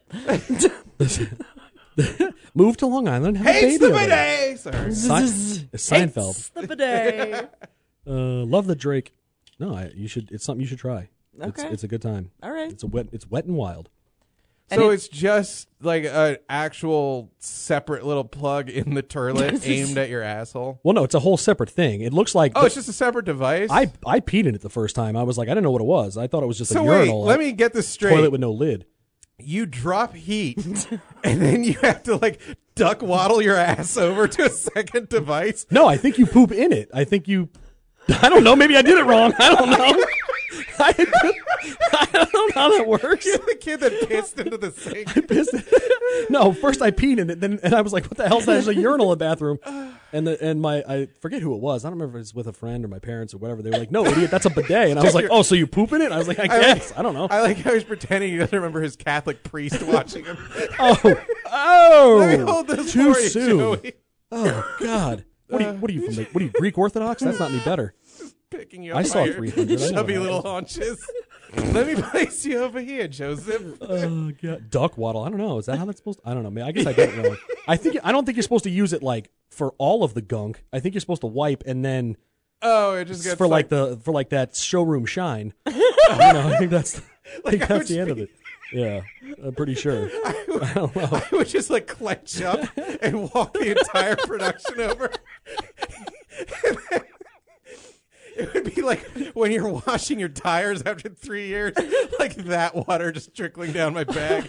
Move to Long Island. Have a Hates baby the over there. bidet. Sorry. Seinfeld. Hates the bidet. Love the Drake. No, you should. It's something you should try. Okay. It's a good time. All right. It's wet and wild. So And it's just like an actual separate little plug in the toilet aimed at your asshole. Well, no, it's a whole separate thing. It looks like Oh, it's just a separate device. I peed in it the first time. I was like, I didn't know what it was. I thought it was just so a wait, urinal. let me get this straight. Toilet with no lid. You drop heat, and then you have to like duck waddle your ass over to a second device. No, I think you poop in it. I think you. I don't know. Maybe I did it wrong. I don't know. I don't know how that works. You're the kid that pissed into the sink. No, first I peed in it, and I was like, "What the hell is that?" There's a urinal in the bathroom, and I forget who it was. I don't remember if it was with a friend or my parents or whatever. They were like, "No, idiot, that's a bidet," and I was like, "Oh, so you poop in it?" I was like, "I guess, I don't know." I like how he's pretending he doesn't remember his Catholic priest watching him. Oh, Let me hold this too for you, soon. Joey. Oh God, what are you from? What are you Greek Orthodox? That's not any better. Picking you up I by saw your 300. I know chubby that. little haunches. Let me place you over here, Joseph. Oh God, duck waddle. I don't know. Is that how that's supposed to? I don't know. I guess I got it wrong. I don't think you're supposed to use it like for all of the gunk. I think you're supposed to wipe and then Oh, it just gets for like that showroom shine. I think that's the end of it. Yeah, I'm pretty sure. I don't know. I would just like clench up and walk the entire production over. And then it would be like when you're washing your tires after 3 years, like that water just trickling down my bag.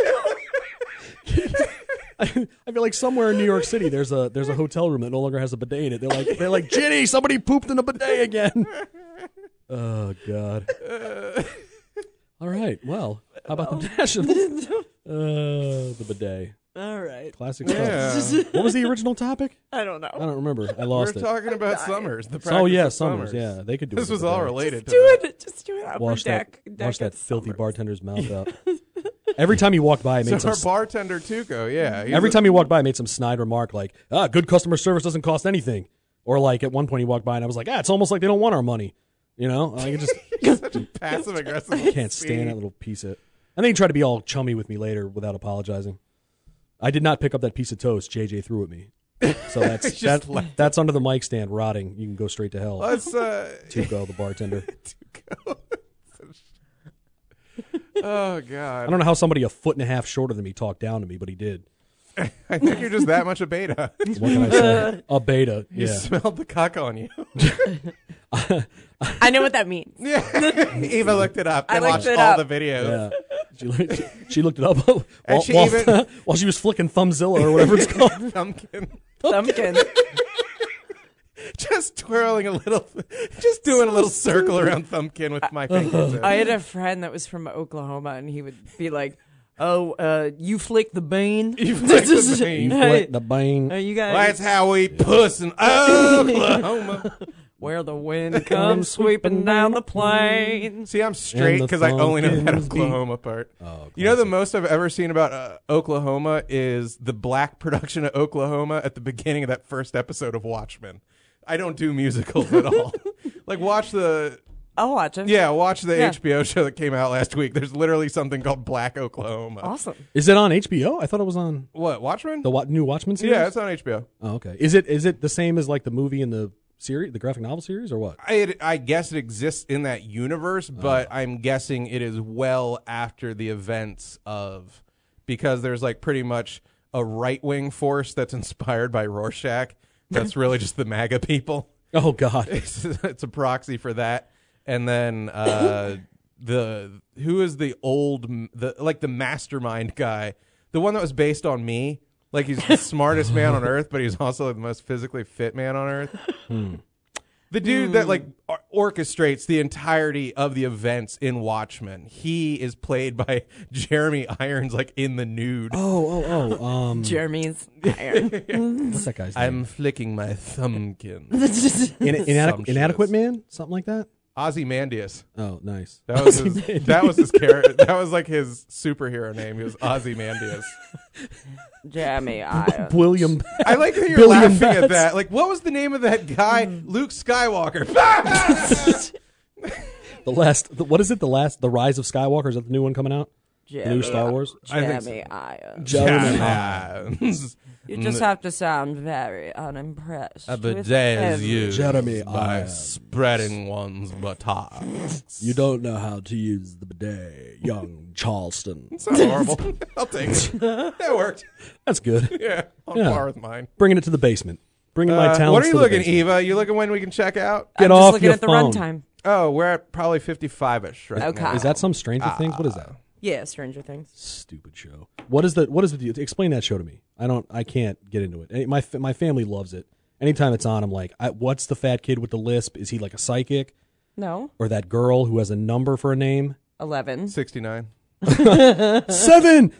I feel like somewhere in New York City there's a hotel room that no longer has a bidet in it. They're like Ginny, somebody pooped in a bidet again. Oh God. All right. Well, how about the national? The bidet. All right. Classic stuff. Yeah. What was the original topic? I don't know. I don't remember. I We're lost it. talking about summers. The Oh practice yeah, of summers. Yeah, they could do This it. was all related to Do that. it. Just do it. Upper Wash deck. that filthy summers. bartender's mouth out. Every time he walked by, I made So our some. bartender Tuco, yeah. he's Every a- time he walked by, I made some snide remark like, good customer service doesn't cost anything. Or like at one point he walked by and I was like, it's almost like they don't want our money. You know? I just such a passive aggressive. can't stand that little piece of. And then he tried to be all chummy with me later without apologizing. I did not pick up that piece of toast JJ threw at me. So that's Just left that's under the mic stand rotting. You can go straight to hell. Let's Tuco, the bartender. Tuco. Oh I God! don't know how somebody a foot and a half shorter than me talked down to me, but he did. I think you're just that much a beta. What can I say? A beta. You Yeah. smelled the cuck on you. I know what that means. Yeah, Eva looked it up. I And looked watched it all up. the videos. Yeah. She looked it up while, And she while, even- while she was flicking Thumbzilla or whatever it's called. Thumbkin. Thumbkin. Just twirling a little, just doing a little circle around Thumbkin with my fingers. I had a friend that was from Oklahoma, and he would be like, "Oh, you flick the bean? You flick the bean. You flick the bane. You guys, That's how we puss in Oklahoma. where the wind comes sweeping down the plain." See, I'm straight the because I only know that Thumbkins beat. Oklahoma part. Oh, You know, the most I've ever seen about Oklahoma is the black production of Oklahoma at the beginning of that first episode of Watchmen. I don't do musicals at all. Like, watch the I'll watch it. watch the Yeah. HBO show that came out last week. There's literally something called Black Oklahoma. Awesome. Is it on HBO? I thought it was on What, Watchmen? the new Watchmen series. Yeah, it's on HBO. Oh, okay. Is it the same as like the movie and the series, the graphic novel series, or what? I guess it exists in that universe, but I'm guessing it is well after the events of, because there's like pretty much a right-wing force that's inspired by Rorschach. That's really just the MAGA people. Oh God. It's a proxy for that. And then who is the mastermind guy, the one that was based on me. Like, he's the smartest man on earth, but he's also the most physically fit man on earth. The dude that like orchestrates the entirety of the events in Watchmen. He is played by Jeremy Irons, like in the nude. Jeremy's iron. What's that guy's name? I'm flicking my thumbkin. Inadequate Man? Something like that? Ozymandias. Oh, nice. That was his character. That was like his superhero name. He was Ozymandias. Jeremy Irons. William. I like that you're Billion laughing at bats. that. Like, what was the name of that guy? Luke Skywalker. What is it? The Rise of Skywalker? Is that the new one coming out? The new Star Wars? I think Jeremy Irons. Irons. You just have to sound very unimpressed. A with bidet is every- used Jeremy by Irons. spreading one's buttocks. You don't know how to use the bidet, young Charleston. It's not horrible. I'll take it. That worked. That's good. Yeah, on Yeah. par with mine. Bringing it to the basement. Bringing my talents What are you to the looking, basement. Eva? You looking when we can check out? Get I'm off just looking your at the phone. runtime. Oh, we're at probably 55-ish right Okay. now. Is that some Stranger Things? What is that? Yeah, Stranger Things. Stupid show. What is the deal? Explain that show to me. I can't get into it. My family loves it. Anytime it's on, I'm like, what's the fat kid with the lisp? Is he like a psychic? No. Or that girl who has a number for a name? 11. 69. 7!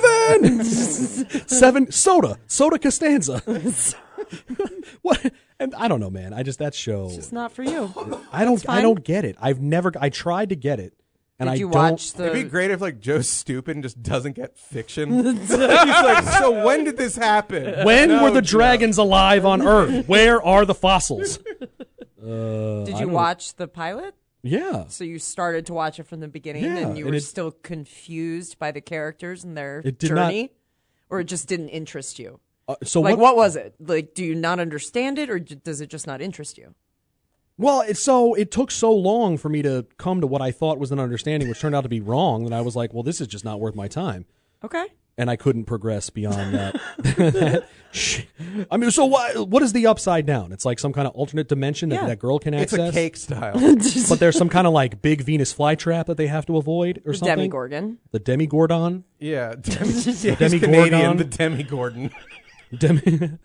Soda Costanza. What? And I don't know, man. That show. It's not for you. I don't get it. I tried to get it. And Did I you don't. watch the... It'd be great if like Joe Stupid just doesn't get fiction. He's like, so when did this happen? When No, were the Joe. dragons alive on Earth? Where are the fossils? Did you watch the pilot? Yeah. So you started to watch it from the beginning Yeah, and you and were it- still confused by the characters and their It did journey? Or it just didn't interest you? So Like, what was it? Like, do you not understand it or does it just not interest you? Well, it took so long for me to come to what I thought was an understanding, which turned out to be wrong. That I was like, well, this is just not worth my time, Okay. and I couldn't progress beyond that. I mean, so what is the upside down? It's like some kind of alternate dimension that Yeah. that girl can It's access. a cake style. But there's some kind of like big Venus flytrap that they have to avoid or something. Demigorgon. The Demigordon. Yeah. He's Demi-Gordon. Canadian, the Demi-Gordon. The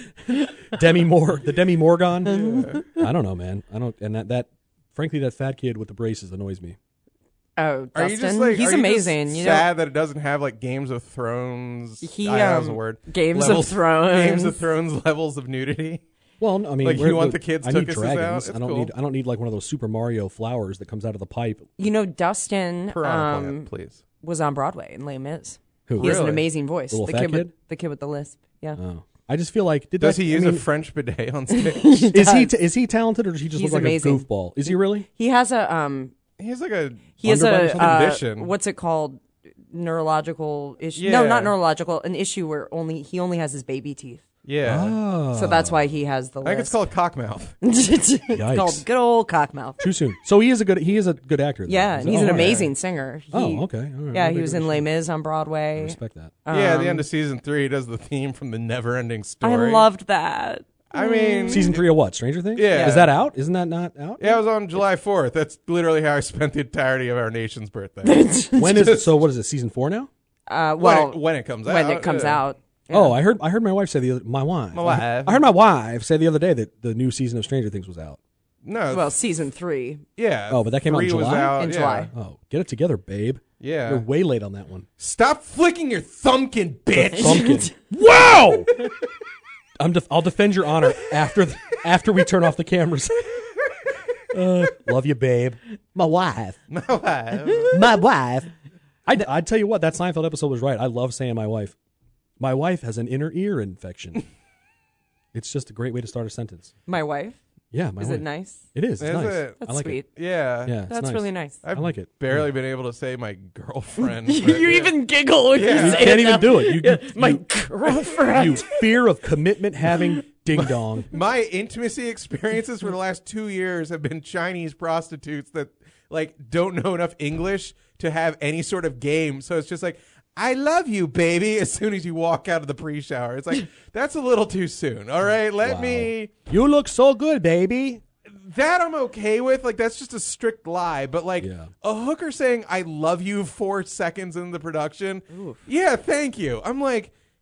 Demi-Morgon. I don't know, man. I don't, and that frankly, that fat kid with the braces annoys me. Oh, Are Dustin. you just like He's are you amazing. Just You know, sad that it doesn't have like Games of Thrones. He, that was a word. Games of Thrones. Games of Thrones levels of nudity. Well, I mean, Like, you want the kids I to need kiss us dragons. out? It's I don't cool. need. I don't need like one of those Super Mario flowers that comes out of the pipe. You know, Dustin Piranha Plant, please. was on Broadway in Les Mis. Who? He has an Really? amazing voice. The little fat kid? The kid with the lisp. Yeah. Oh, I just feel like Does he use I a mean, French bidet on stage? Is he talented or does he just He's look like amazing. a goofball? Is he really? He has a He has like a he has Underbite or a something? Condition. what's it called? Neurological issue. Yeah. No, not neurological. An issue where he only has his baby teeth. yeah. Oh, So that's why he has the I think it's called cockmouth. it's Yikes. called good old cockmouth. too soon. So he is a good actor. Then. Yeah, Is and it- he's an okay. amazing singer. Oh, okay. All right. Yeah, Well, he was in Les Mis on I Broadway. respect that. Yeah, at the end of season 3, he does the theme from the Never-Ending I Story. loved that. I mean, Season 3 of what? Stranger Things? Yeah. Is that out? Isn't that not out? yeah, it was on July 4th. That's literally how I spent the entirety of our nation's birthday. When is it? So what is it? Season 4 now? Well, when it comes out. when it comes yeah. out. Yeah. Oh, I heard my wife say my wife. I heard my wife say the other day that the new season of Stranger Things was out. No. Well, season 3 yeah. Oh, but that came out in 3 was July? out, in yeah. July. Oh, get it together, babe. Yeah. You're way late on that one. Stop flicking your thumbkin, bitch. Pumpkin. Wow! I'll defend your honor after we turn off the cameras. Love you, babe. My wife. My wife. I'd tell you what, that Seinfeld episode was right. I love saying my wife. My wife has an inner ear infection. It's just a great way to start a sentence. My wife. Yeah, my Is wife. it nice? It is. It's Is nice. it? That's I like sweet. it. Yeah. Yeah, it's That's nice. really nice. I've I like it. barely been able to say my girlfriend. You but yeah. even giggle when Yeah. you You say Can't it even now. do it. Yeah, my girlfriend. You fear of commitment having ding dong. My intimacy experiences for the last 2 years have been Chinese prostitutes that like don't know enough English to have any sort of game. So it's just like, I love you, baby, as soon as you walk out of the pre-shower. It's like, that's a little too soon. All right, let Wow. me. You look so good, baby. That I'm okay with. Like, that's just a strict lie. But like Yeah. a hooker saying I love you 4 seconds into the production. Yeah, thank you. I'm like,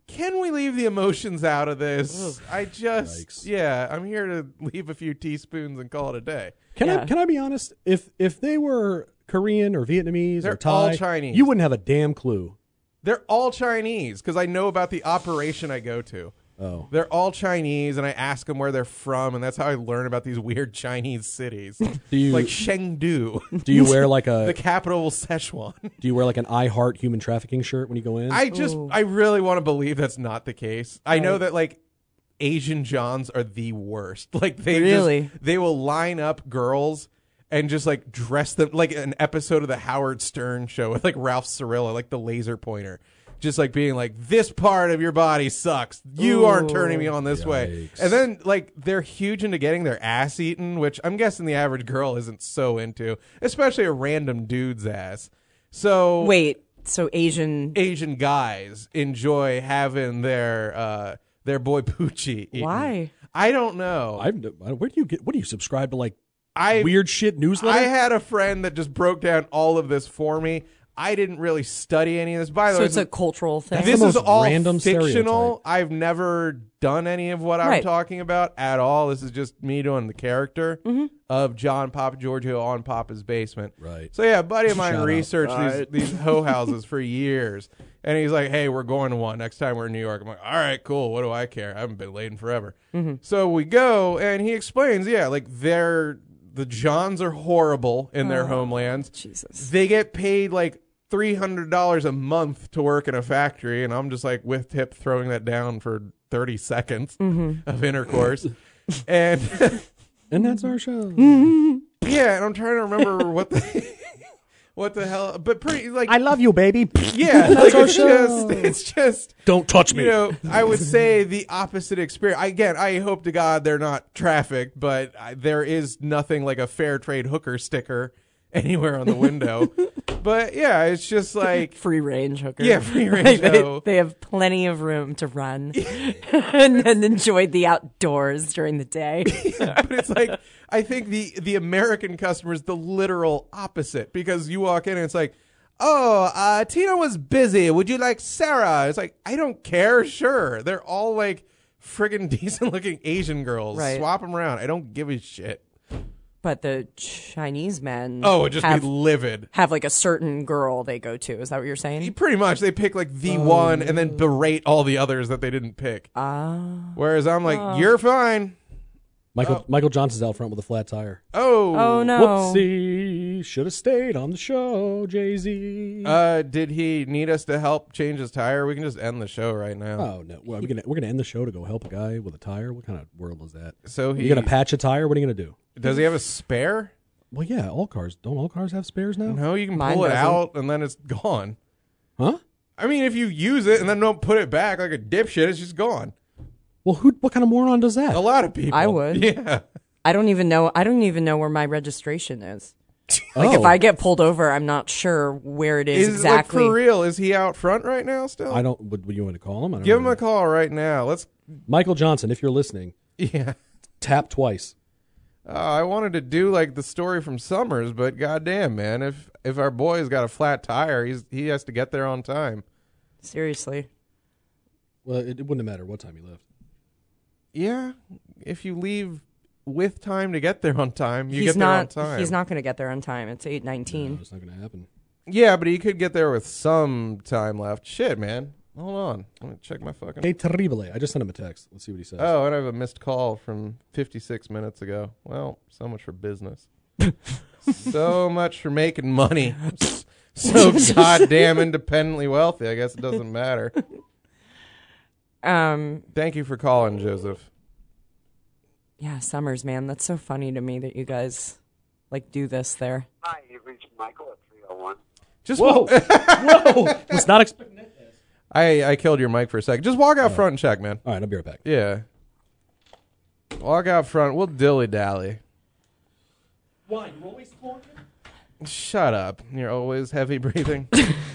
can we leave the emotions out of this? Yikes. I'm here to leave a few teaspoons and call it a day. Can Yeah. I be honest? If they were Korean or Vietnamese They're or Thai, all Chinese. you wouldn't have a damn clue. They're all Chinese because I know about the operation I go to. Oh. They're all Chinese, and I ask them where they're from, and that's how I learn about these weird Chinese cities. Do you Like Chengdu, do you wear like the a capital of Szechuan. do you wear like an I Heart Human Trafficking shirt when you go in? I really want to believe that's not the case. I know that like Asian Johns are the worst. Like Really? they will line up girls and just like dress them like an episode of the Howard Stern show with like Ralph Cirillo, like the laser pointer. Just like being like, this part of your body sucks. You aren't turning me on this way. Yikes. And then like they're huge into getting their ass eaten, which I'm guessing the average girl isn't so into, especially a random dude's ass. So Wait, so Asian. Asian guys enjoy having their boy Poochie eaten. Why? I don't know. Where do you get? What do you subscribe to? Like I weird shit newsletter? I had a friend that just broke down all of this for me. I didn't really study any of this. By the So way, it's a cultural thing. That's this the is most all random fictional. stereotype. I've never done any of what I'm Right. talking about at all. This is just me doing the character of John Papa Giorgio on Papa's Basement. Right. So yeah, a buddy of mine Shout out. researched these hoe houses for years, and he's like, "Hey, we're going to one next time we're in New York." I'm like, "All right, cool. What do I care? I haven't been late in forever." So we go, and he explains, like the Johns are horrible in their homelands. Jesus. They get paid like $300 a month to work in a factory, and I'm just like with tip throwing that down for 30 seconds of intercourse. And And that's our show. yeah, and I'm trying to remember what the hell, but pretty like I love you, baby. yeah, That's like, our it's show. just Don't touch me. you know, I would say the opposite experience. Again, I hope to God they're not trafficked, but there is nothing like a fair trade hooker sticker anywhere on the window. But yeah, it's just like Free range hooker. yeah, free Like, range. they have plenty of room to run and enjoy the outdoors during the day. But it's like I think the American customer is the literal opposite, because you walk in and it's like, oh, Tina was busy. Would you like Sarah? It's like, I don't care. Sure, they're all like friggin' decent looking Asian girls. Right. Swap them around. I don't give a shit. But the Chinese men Oh, it'd just have, be livid. have like a certain girl they go to. Is that what you're saying? Pretty much, they pick like the one and then berate all the others that they didn't pick. Whereas I'm like, you're fine. Michael Johnson's out front with a flat tire. Oh no. Whoopsie. Should have stayed on the show, Jay-Z. Did he need us to help change his tire? We can just end the show right now. Oh no! Well, we're gonna end the show to go help a guy with a tire. What kind of world is that? So You gonna patch a tire? What are you gonna do? does he have a spare? Well, yeah, all cars have spares now? No, you can Mine pull it doesn't. out and then it's gone. Huh? I mean, if you use it and then don't put it back like a dipshit, it's just gone. Well, what kind of moron does that? A lot of people. I would. Yeah. I don't even know where my registration is. Like if Oh. I get pulled over, I'm not sure where it is exactly. Like, for real, is he out front right now still? I don't. Would you want to call him? I don't Give know. him a call right now. Let's. Michael Johnson, if you're listening, Yeah. tap twice. I wanted to do like the story from Summers, but goddamn, man, if our boy's got a flat tire, he has to get there on time. Seriously. Well, it wouldn't matter what time he left. Yeah, if you leave with time to get there on time, you he's get there not on time. he's not going to get there on time. It's No, 8:19. it's not going to happen. Yeah, but he could get there with some time left. Shit, man. Hold on. Let me check my fucking. Hey, terrible. I just sent him a text. Let's see what he says. Oh, and I have a missed call from 56 minutes ago. Well, so much for business. So much for making money. So goddamn independently wealthy. I guess it doesn't matter. Thank you for calling, Joseph. Yeah, Summers, man, that's so funny to me that you guys like do this there. Hi, you've reached Michael at 301. Just Whoa. Whoa. Was not expecting that. I killed your mic for a second. Just walk out front and check, man. All right, I'll be right back. Yeah. Walk out front. We'll dilly-dally. Why? You always talking? Shut up. You're always heavy breathing.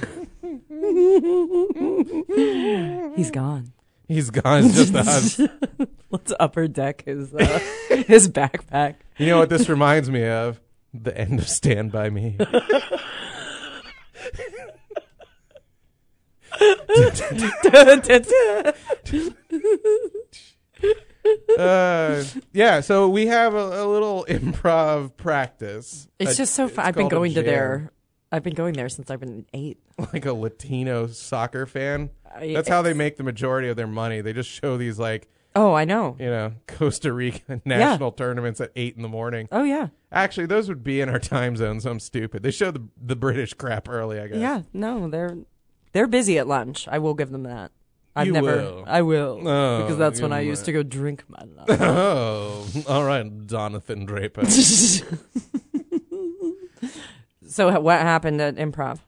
He's gone. He's gone. It's just us. Let's upper deck his his backpack. You know what this reminds me of? The end of Stand By Me. Yeah, so we have a little improv practice. It's just so fun. I've been called a going to jam. there. I've been going there since I've been 8. Like a Latino soccer fan. That's how they make the majority of their money. They just show these like, Oh, I know. Costa Rica national tournaments at 8 a.m. Oh, yeah. Actually, those would be in our time zone, so I'm stupid. They show the British crap early, I guess. Yeah, no, they're busy at lunch. I will give them that. I will. Oh, because that's when I you used to go drink my lunch. Oh, all right, Jonathan Draper. So what happened at improv?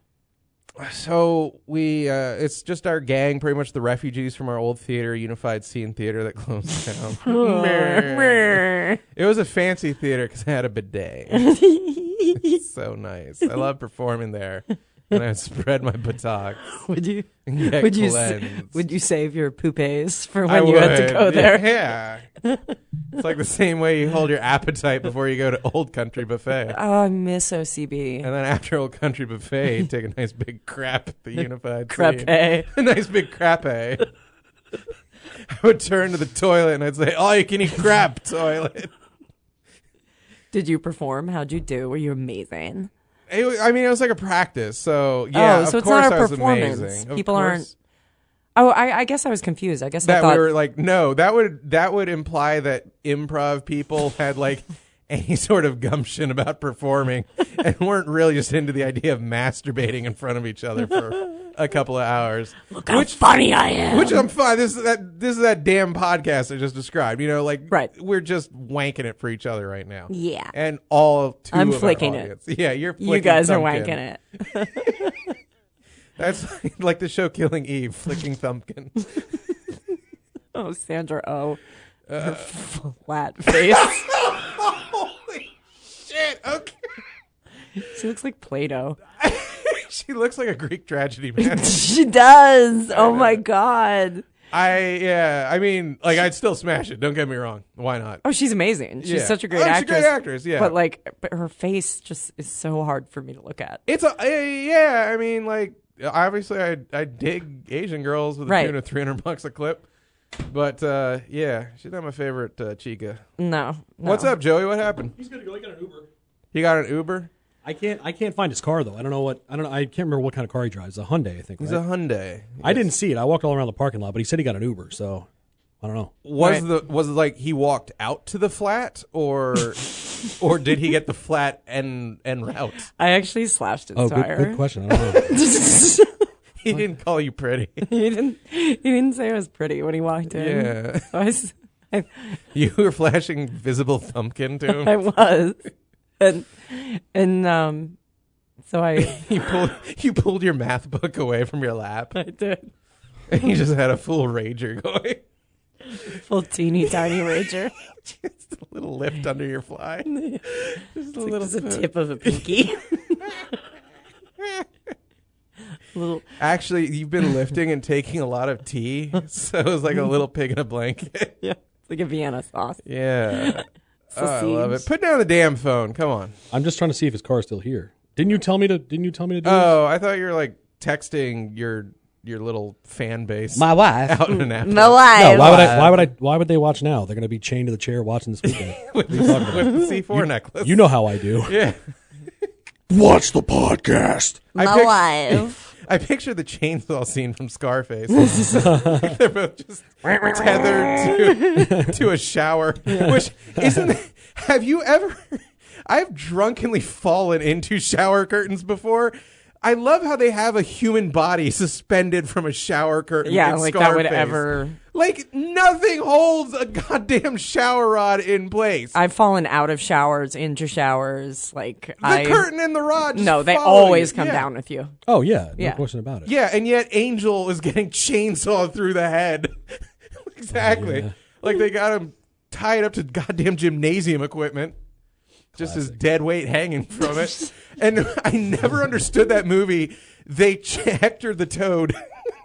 So we, it's just our gang, pretty much the refugees from our old theater, Unified Scene Theater, that closed down. It was a fancy theater because it had a bidet. It's so nice. I love performing there. And I spread my buttocks. Would you? And get Would you? cleansed. Would you save your poupées for I when you had to would. go there? Yeah. It's like the same way you hold your appetite before you go to Old Country Buffet. Oh, I miss OCB. And then after Old Country Buffet, you take a nice big crap at the Unified Crepe. Scene. A nice big crepe. I would turn to the toilet and I'd say, "All you can eat crap, toilet." Did you perform? How'd you do? Were you amazing? It was like a practice. So yeah, so of it's course not a I was performance. amazing. Of People course. aren't. Oh, I guess I was confused. I guess I That thought we were like, no, that would imply that improv people had like any sort of gumption about performing and weren't really just into the idea of masturbating in front of each other for a couple of hours. Look how funny I am. Which I'm fine. This is that damn podcast I just described. Right. We're just wanking it for each other right now. Yeah. And all two I'm of our flicking it. audience. Yeah, you're flicking you guys are Thumpkin. wanking it. That's like the show Killing Eve, flicking Thumpkin. Oh, Sandra Oh. Her flat face. Holy shit. Okay. She looks like Play-Doh. She looks like a Greek tragedy, man. She does. Oh my God. I mean, like, I'd still smash it. Don't get me wrong. Why not? Oh, she's amazing. She's Yeah. such a great She's a actress. great actress, yeah. But her face just is so hard for me to look at. It's yeah. I mean, like, obviously, I dig Asian girls with a Right. tune of $300 a clip, but yeah, she's not my favorite chica. No. What's up, Joey? What happened? He's gonna go. He got an Uber. You got an Uber? I can't find his car though. I don't know. I can't remember what kind of car he drives. A Hyundai, I think. He's right? a Hyundai. I didn't see it. I walked all around the parking lot, but he said he got an Uber. So I don't know. Was Right. it like he walked out to the flat, or did he get the flat en route? I actually slashed his Oh, tire. good question. I don't know. He didn't call you pretty. He didn't say I was pretty when he walked in. Yeah. So You were flashing visible thumpkin to him. I was. And so I You pulled your math book away from your lap, did. and you just had a full rager going. Full teeny tiny rager. Just a little lift under your fly. Just a little Just a tip of a pinky. Little. Actually, you've been lifting and taking a lot of tea, so it was like a little pig in a blanket. Yeah. It's like a Vienna sauce. Yeah. Oh, I love it. Sausage. Put down the damn phone. Come on. I'm just trying to see if his car is still here. Didn't you tell me to do this? Oh, I thought you were like texting your little fan base My wife. out in an app. My wife. No, why would they watch now? They're going to be chained to the chair watching this weekend. with the C4 necklace. You know how I do. Yeah. Watch the podcast. My wife. I picture the chainsaw scene from Scarface. They're both just tethered to a shower. Which isn't. Have you ever? I've drunkenly fallen into shower curtains before. I love how they have a human body suspended from a shower curtain. Yeah, in like that would Scarface. ever. Like nothing holds a goddamn shower rod in place. I've fallen out of showers, into showers. Like The curtain and the rod. Just No, they follow always you. come Yeah. down with you. Oh, yeah. No Yeah. question about it. Yeah, and yet Angel is getting chainsawed through the head. Exactly. Yeah. Like they got him tied up to goddamn gymnasium equipment. Just his dead weight hanging from it. And I never understood that movie. They Hector the Toad,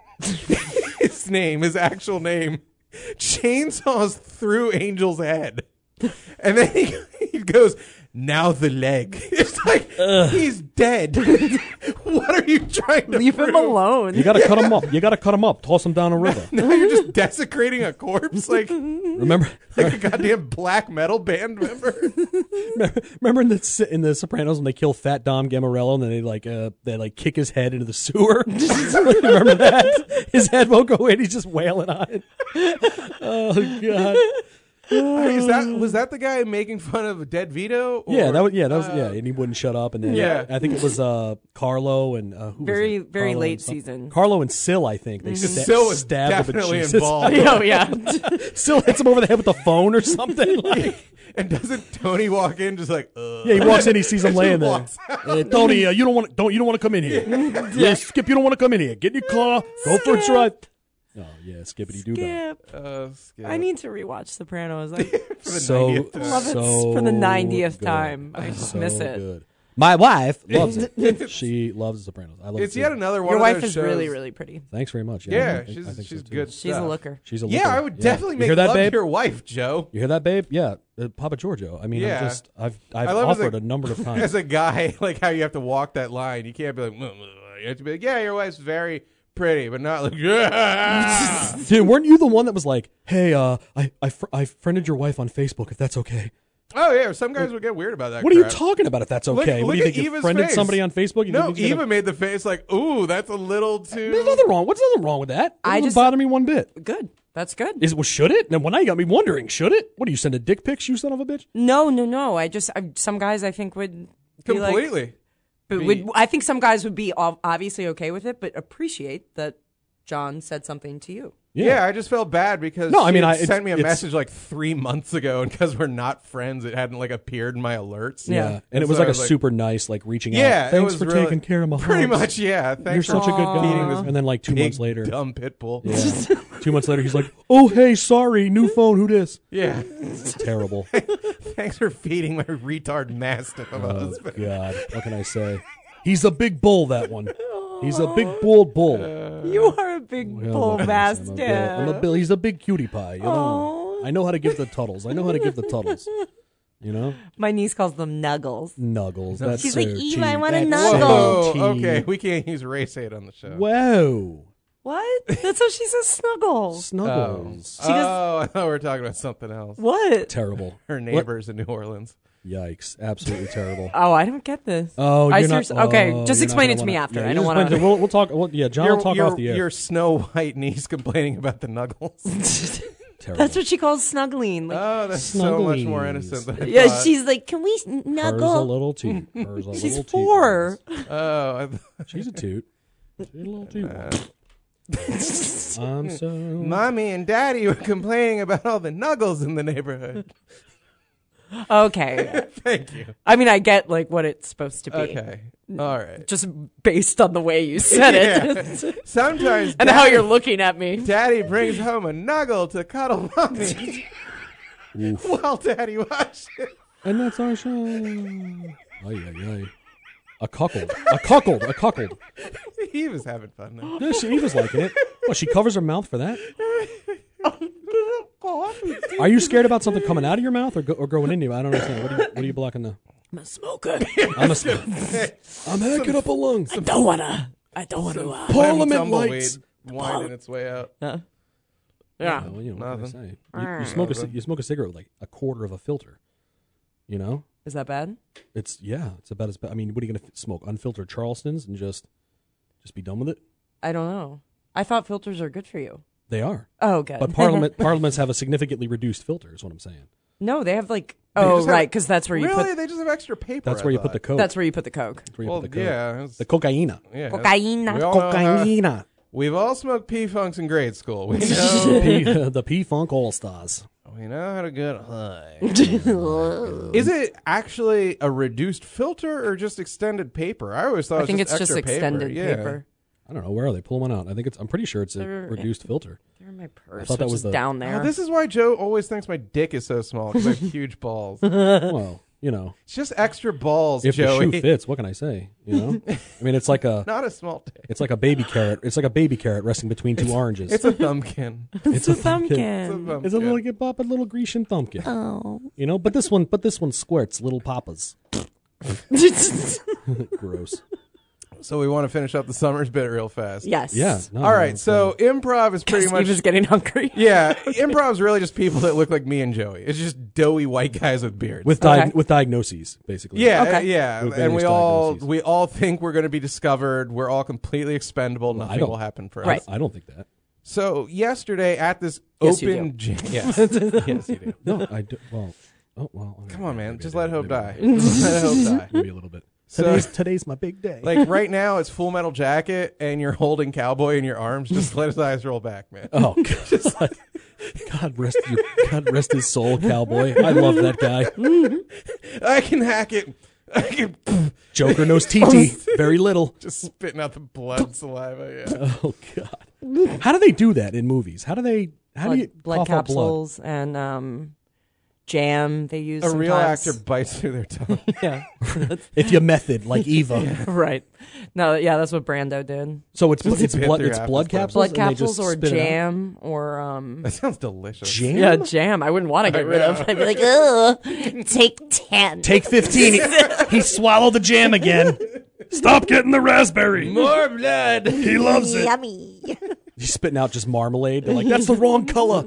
his actual name, chainsaws through Angel's head. And then he goes, now the leg. It's like, he's dead. What What are you trying to Leave him prove? alone. You gotta cut him up. You gotta cut him up. Toss him down a river. Now you're just desecrating a corpse like Remember? a goddamn black metal band member. Remember in the Sopranos when they kill Fat Dom Gammarello and then they kick his head into the sewer? Remember that? His head won't go in. He's just wailing on it. Oh God. Was that the guy making fun of Dead Vito? Or, Yeah, that was and he wouldn't shut up. And then Yeah. I think it was Carlo and who Very, was it? very Carlo late and some- season. Carlo and Sil, I think they Sil was stabbed him, but definitely Jesus. involved. Oh yeah. Sil hits him over the head with the phone or something. Like, And doesn't Tony walk in just like? yeah, he walks in, he sees him Just laying there. walks out. Hey, Tony, you don't want to come in here. Yeah, Skip, you don't want to come in here. Get in your car, go for a drive. Oh yeah, skippity doo dah. Skip. Skip. I need to rewatch Sopranos. I For the So 90th time. love it so for the 90th good. time. I just So miss it. good. My wife loves it. She loves The Sopranos. I love It's it. yet too. another one Your of wife those is shows. really, really pretty. Thanks very much. Yeah, I think she's so, too. good. She's a stuff. looker. She's a Yeah, looker. I would definitely You make hear that, love babe? to your wife, Joe. You hear that, babe? Yeah, Papa Giorgio. I mean, Yeah. I've I love offered a number of times. As a guy, like how you have to walk that line. You can't be like, you have to be like, yeah, your wife's very pretty, but not like, yeah. Dude, weren't you the one that was like, "Hey, I friended your wife on Facebook. If that's okay." Oh yeah, some guys would get weird about that. What are you crap. talking about? If that's okay, Look what do you at think? You Eva's friended face. somebody on Facebook? You No, think he's Eva gonna- made the face like, ooh, that's a little too. There's nothing wrong. What's nothing wrong with that? It I doesn't just- bother me one bit. Good. That's good. Should it? Now, now you got me wondering. Should it? What do you send a dick pics? You son of a bitch. No. Some guys I think would be like, completely. but I think some guys would be obviously okay with it, but appreciate that John said something to you. Yeah, I just felt bad because No, I she mean, had it's- sent me a it's- message like 3 months ago, and because we're not friends, it hadn't like appeared in my alerts. Yeah. And it so was I like a was like- super nice, like reaching Yeah, out. it Thanks was for really- taking care of my Pretty hogs. much, yeah. You're Thanks such a for good feeding guy. this And then like 2 big, months later, dumb pit bull. yeah, 2 months later, he's like, "Oh hey, sorry, new phone. Who dis?" Yeah. It's terrible. Thanks for feeding my retard mastiff of a Oh husband. God, what can I say? He's a big bull. That one. He's a big bald bull. You are a big Well, bull what can I say? mastiff. I'm a bill. He's a big cutie pie. You know. Aw. I know how to give the tuttles. You know. My niece calls them nuggles. Nuggles. That's She's so like, "Eve, cheap. I want a That's nuggle." Whoa, so okay. cheap. We can't use race hate on the show. Whoa. What? That's how she says snuggles. Snuggles. She goes- I thought we were talking about something else. What? Terrible. Her neighbors in New Orleans. Yikes. Absolutely terrible. Oh, I don't get this. Oh, I you're not, seriously- okay, oh, just you're explain not it to gonna me wanna- after. Yeah, I you don't just wanna- explain it. We'll talk. Yeah, John will talk off the air. Your Snow White niece complaining about the nuggles. Terrible. That's what she calls snuggling. Like, Oh, that's so much more Snugglies. innocent than I yeah, thought. she's like, "Can we Hers a snuggle?" little toot. Hers a She's little 4. toot. Oh, She's a toot. She's a little toot. I'm so. Mommy and Daddy were complaining about all the nuggles in the neighborhood. Okay. Thank you. I mean, I get like what it's supposed to be. Okay. All right. Just based on the way you said it. Yeah. Sometimes And Daddy, how you're looking at me. Daddy brings home a nuggle to cuddle Mommy while Daddy watches. And that's our show. Ay, ay, ay. A cuckold. He was having fun though. Yeah, Eve was liking it. Well, she covers her mouth for that. Are you scared about something coming out of your mouth or going into you? I don't understand. What are you blocking the? I'm a smoker. I'm hacking up a lung. I don't wanna. Parliament Tumbleweed lights. winding its way out. Yeah. Well, you know, what can I Nothing. say? You smoke a cigarette with like a quarter of a filter. You know, Is that bad? it's about as bad. I mean, what are you going to smoke? Unfiltered Charlestons and just be done with it? I don't know. I thought filters are good for you. They are, Oh, good. but parliaments have a significantly reduced filter. Is what I'm saying. No, they have like. They Oh, just have- right, because that's where you Really? put. They just have extra paper. That's I where you thought. put the coke. That's where you put the coke. That's where you Well, put the coke. yeah. it's- The cocaina. yeah. Cocaine. We all know how- Cocaina. We've all smoked P-Funks in grade school. We know, The P-Funk All-Stars. we know how to get high. Is it actually a reduced filter or just extended paper? I always thought I it was think it's just extra extended Yeah. paper. I don't know. Where are they? Pull one out. I'm pretty sure it's a They're- reduced filter. They're in my purse. thought that which was is the- down Oh, there. this is why Joe always thinks my dick is so small because I have huge balls. Well, you know, It's just extra balls, if Joey. the shoe fits, what can I say? You know, I mean, it's like a Not a small dick. it's like a baby carrot. It's like a baby carrot resting between two oranges. It's a thumbkin. It's a It's a thumbkin. thumbkin. It's a little get pop, a little Grecian thumbkin. Oh. You know, but this one squirts little papas. Gross. So we want to finish up the Summers bit real fast. Yes. Yeah. No, All no, right. So improv is pretty Steve much. is getting hungry. Yeah, improv is really just people that look like me and Joey. It's just doughy white guys with beards. with Okay. with diagnoses, basically. yeah, Okay. yeah, With and various we all think we're going to be discovered. We're all completely expendable. I Nothing don't- will happen for Right. us. I don't think that. So yesterday at this Yes, you open do. gym, yes, yes, you do. No, I do. Well, okay, Come on, man, maybe just I let do, hope maybe die. I do. Just let hope die. Maybe a little bit. So- Today's my big day. Like right now, it's Full Metal Jacket, and you're holding Cowboy in your arms. Just let his eyes roll back, man. oh, God. God rest his soul, Cowboy. I love that guy. I can hack it. I can Joker knows TT very little. just spitting out the blood and saliva. Yeah. Oh God. How do they do that in movies? How do you blood cough up capsules and jam they use A real sometimes. actor bites through their tongue. Yeah. If you method like Eva. Right. No, yeah, that's what Brando did. So it's Just bit blood through it's half blood his blood. capsules. Blood and they just capsules or spit it out? jam or That sounds delicious. Jam. yeah, jam. I wouldn't want to get rid of. I'd be like, Ugh. Take 10. Take 15. He swallowed the jam again. Stop getting the raspberry. More blood. He loves it. Yummy. He's spitting out just marmalade. They're like, that's the wrong color.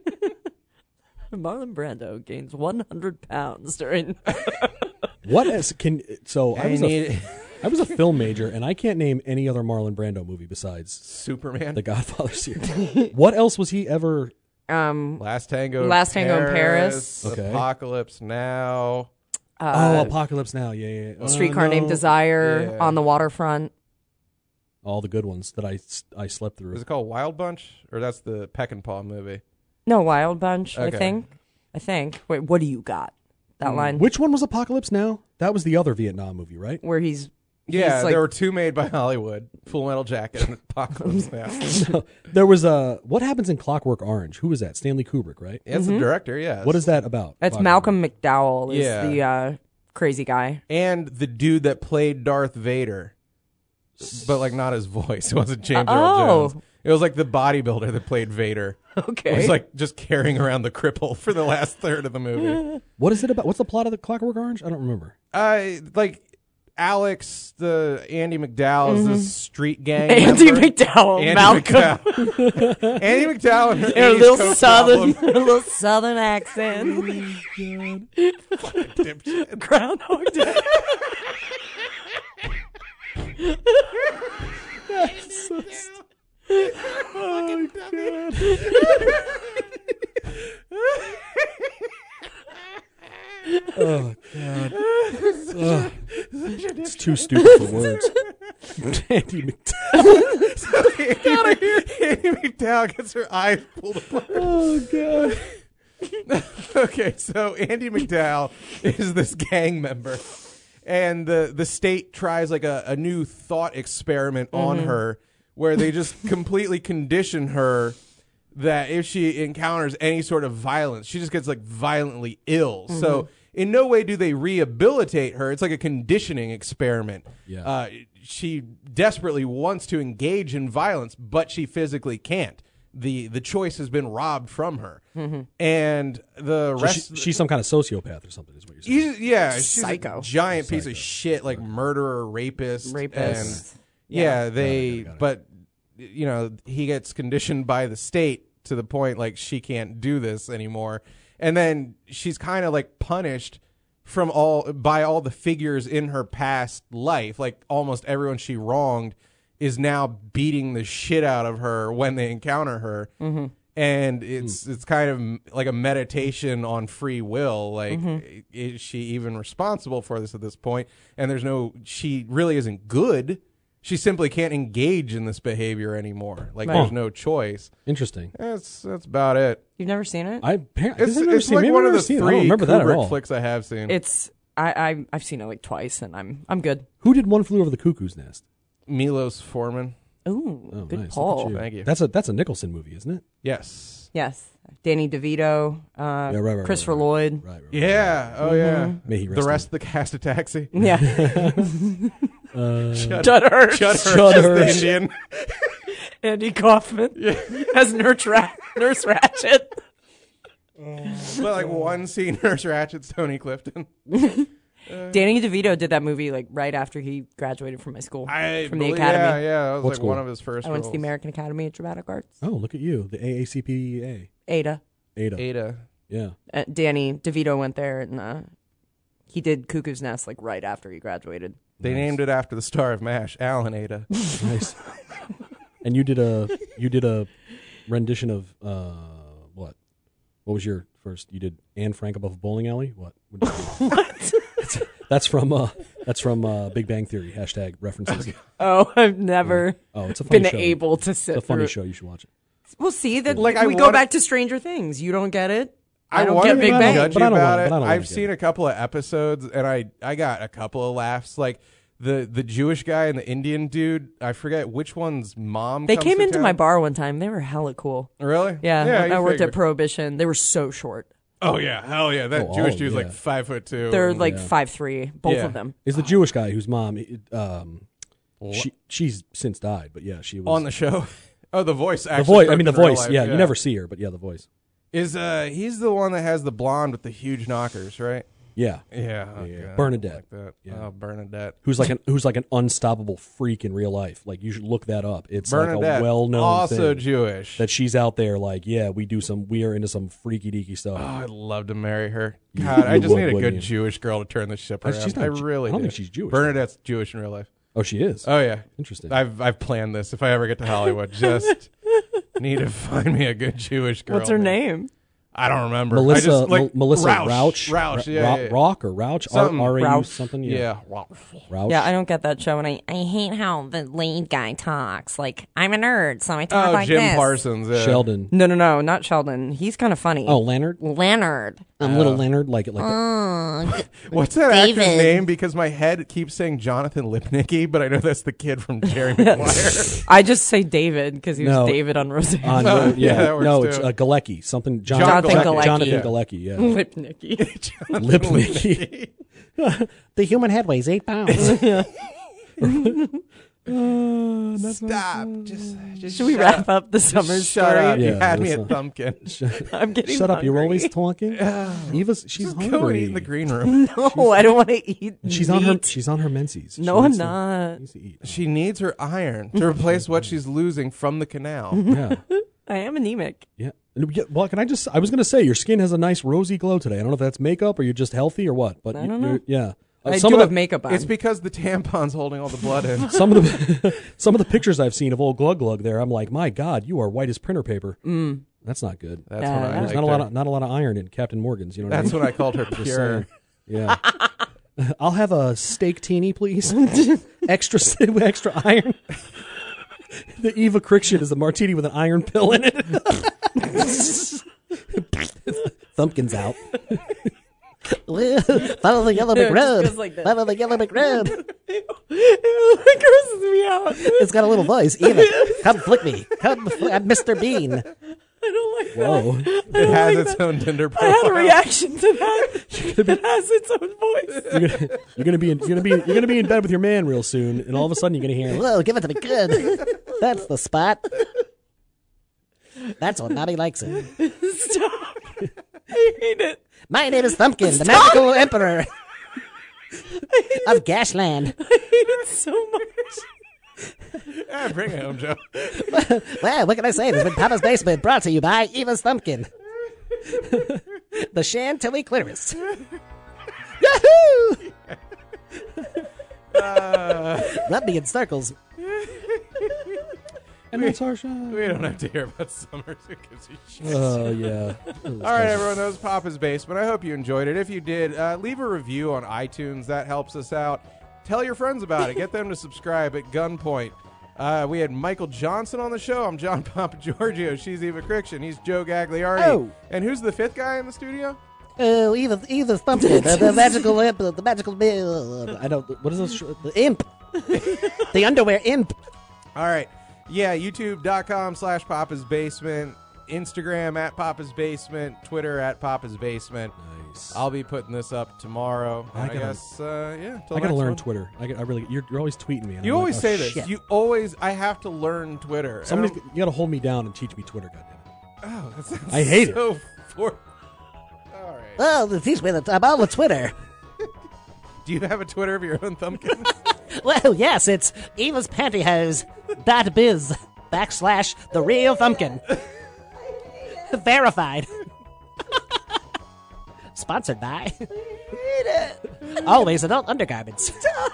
Marlon Brando gains 100 pounds during. What is so I need I was a film major and I can't name any other Marlon Brando movie besides Superman. the Godfather series. What else was he ever? Last Tango. Last Tango in Paris. Okay. Apocalypse Now. Apocalypse Now. Yeah. Streetcar Named Desire, Yeah. On the Waterfront. All the good ones that I slept through. Is it called Wild Bunch, or that's the Peck and Paw movie? No, Wild Bunch, Okay. I think. Wait, what do you got? That line Which one was Apocalypse Now? That was the other Vietnam movie, right? where he's Yeah, like- there were two made by Hollywood: Full Metal Jacket and Apocalypse Now. There was what happens in Clockwork Orange? Who was that? Stanley Kubrick, right? It's the director. Yeah. What is that about? that's Clockwork Malcolm McDowell is Yeah. the crazy guy. And the dude that played Darth Vader, but like not his voice. It wasn't James Earl Jones. It was like the bodybuilder that played Vader. It Okay. was like just carrying around the cripple for the last third of the movie. What is it about? What's the plot of the Clockwork Orange? I don't remember. Like Alex, the Andy McDowell is this street gang. Andy member. McDowell, Andy Malcolm. McDowell. Andy McDowell and her In a East little Coast southern, problem. a little southern accent. Dipshit. Groundhog Day. Oh God. Ugh. It's too stupid for words. Andy McDowell. Andy McDowell gets her eyes pulled apart. Oh God. Okay, so Andy McDowell is this gang member, and the state tries like a new thought experiment on her, where they just completely condition her that if she encounters any sort of violence, she just gets like violently ill. So in no way do they rehabilitate her. It's like a conditioning experiment. Yeah. She desperately wants to engage in violence, but she physically can't. The choice has been robbed from her, and the So rest. she's some kind of sociopath or something, is what you're saying. She's Psycho. a giant piece of shit, like murderer, rapist, Rapist. and yeah, Got it. But you know, he gets conditioned by the state to the point like she can't do this anymore, and then she's kind of like punished by all the figures in her past life, like almost everyone she wronged is now beating the shit out of her when they encounter her. And it's kind of like a meditation on free will. Like, is she even responsible for this at this point? And she really isn't good. She simply can't engage in this behavior anymore. Like, Right. there's no choice. Interesting. That's about it. You've never seen it? It's like one of the I don't three remember that at Kubrick all. flicks I have seen. It's I've seen it like twice, and I'm good. Who did One Flew Over the Cuckoo's Nest? Milos Forman. Ooh, Oh, good nice. Look pull. at you. Thank you. That's a Nicholson movie, isn't it? Yes. Yes, Danny DeVito, right, Christopher right. Lloyd. Right. Yeah. Oh, yeah. May he rest The rest of the cast of Taxi. Yeah, Judd Judd Hirsch, Hirsch is the Indian. Andy Kaufman as Nurse Ratchet. But like one scene, Nurse Ratchet's Tony Clifton. Danny DeVito did that movie like right after he graduated from my school, from the believe- academy. Yeah, that was What like school? one of his first I went to roles. the American Academy of Dramatic Arts. Oh, look at you, the AACPA. Ada. Ada. Yeah. Danny DeVito went there, and he did Cuckoo's Nest like right after he graduated. They named it after the star of MASH, Alan Ada. Nice. And you did a rendition of what? What was your first? You did Anne Frank above a bowling alley. What? What? That's from Big Bang Theory. # references. Oh, I've never Oh, it's a funny been show. able to sit It's a funny through. show. You should watch it. We'll see that Like, I we go wanna- back to Stranger Things. You don't get it. I don't wanna get Big be Bang. judgy But I don't about wanna- it. but I don't wanna I've get seen it. a couple of episodes, and I got a couple of laughs. Like the Jewish guy and the Indian dude. I forget which one's mom. They comes came to into town. my bar one time. They were hella cool. Really? Yeah, you I worked figured. at Prohibition. They were so short. Oh yeah, hell yeah! That Oh, Jewish oh, dude's yeah. like 5'2". They're like yeah. 5'3", both Yeah. of them. Is the Jewish guy whose mom? She's since died, but yeah, she was on the show. Oh, the voice. The Actually voice. I spoke mean, the in real voice. life, Yeah, you never see her, but yeah, the voice. Is he's the one that has the blonde with the huge knockers, right? Yeah, Yeah, oh, Yeah. God, Bernadette. Like that. Yeah. Oh, Bernadette. who's like an unstoppable freak in real life. Like you should look that up. It's Bernadette, like a well-known also thing Jewish. that she's out there. Like, yeah, we are into some freaky deaky stuff. Oh, I'd love to marry her. God, I you just would, need a wouldn't good you? Jewish girl to turn the ship around. She's not I Ju- really I don't do. think she's Jewish. Bernadette's Jewish in real life. Oh, she is. Oh yeah, Interesting. I've planned this. If I ever get to Hollywood, just need to find me a good Jewish girl. What's her man. name? I don't remember. Melissa, I just, like, Melissa Rauch. Rauch, Yeah, yeah. Rock or Rauch, Something. R-A-U Rauch. something. Yeah. Rauch. Yeah, I don't get that show, and I hate how the lead guy talks. Like, I'm a nerd, so I talk Oh, like Jim this. Parsons. Yeah. Sheldon. no, not Sheldon. He's kind of funny. Oh, Leonard. Leonard. Little Leonard, like it, like. What's that actor's David. name? Because my head keeps saying Jonathan Lipnicki, but I know that's the kid from Jerry Maguire. I just say David because he was No. David on Roseanne. On, Oh, yeah, that works no, it's too. Galecki. Something. Jonathan Galecki. Jonathan Yeah. Galecki. Yeah. Lipnicki. Lipnicki. The human head weighs 8 pounds. Stop. Just Should we shut wrap up. up the Just summer shut story? up. You Yeah, had me listen. at Thumpkin. I'm getting Shut up! You're hungry. always talking. Eva's. She's Just hungry. go and eat in the green room. No, I don't want to eat. She's on her. meat. She's on her menses. No, She I'm needs to- not. needs to eat. She needs her iron to replace what she's losing from the canal. Yeah. I am anemic. Yeah. Well, can I just? I was going to say your skin has a nice rosy glow today. I don't know if that's makeup or you're just healthy or what. But I don't know. Yeah. I some do of have the, makeup on. It's because the tampon's holding all the blood in. some of the pictures I've seen of old Glug Glug there, I'm like, my God, you are white as printer paper. That's not good. That's Yeah, when I that's- There's not a lot of iron in Captain Morgan's. You know what That's I mean? when I called her Just pure. saying. Yeah. I'll have a steak teeny, please. extra iron. The Eva Criction is a martini with an iron pill in it. Thumpkin's out. Follow the yellow Yeah, it brick just road. goes like that. Follow the yellow brick road. It grosses me out. It's got a little voice. Eva, come flick me. I'm Mr. Bean. I don't like that. Whoa. It has its own Tinder I had a profile. reaction to that. It has its own voice. You're gonna be in bed with your man real soon, and all of a sudden you're gonna hear Whoa, give it to me good. That's the spot. That's what Naughty likes it. Stop. I hate it. My name is Thumpkin, the magical emperor of Gashland. I hate it so much. Yeah, bring it home, Joe. Well, what can I say? This has been Papa's Basement, brought to you by Eva's Thumpkin. The Chantilly Clitoris. Yahoo! Rub me in circles. and that's our show. We don't have to hear about summer because you shit. Oh yeah. All right, everyone. That was Papa's Basement. I hope you enjoyed it. If you did, leave a review on iTunes. That helps us out. Tell your friends about it. Get them to subscribe at gunpoint. We had Michael Johnson on the show. I'm John Papa Giorgio. She's Eva Criction. He's Joe Gagliardi. Oh. And who's the fifth guy in the studio? Oh, Eva's Thumpkin, the magical imp, the magical... I don't. What is this? the imp. The underwear imp. All right. Yeah, youtube.com/Papa's Basement. Instagram at Papa's Basement. Twitter at Papa's Basement. Nice. I'll be putting this up tomorrow. I And I gotta- guess, yeah. till I gotta next learn one. Twitter. I really. You're always tweeting me. and You I'm always like, say oh, this. shit. You always, I have to learn Twitter. And Somebody's. I'm- You gotta hold me down and teach me Twitter. Goddammit. Oh, that sounds I hate it. so All right. Oh, teach me about the Twitter. Do you have a Twitter of your own, Thumbkin? Well, yes, it's evaspantyhose.biz/the real Thumbkin. Verified. Sponsored by Always Adult Undergarments.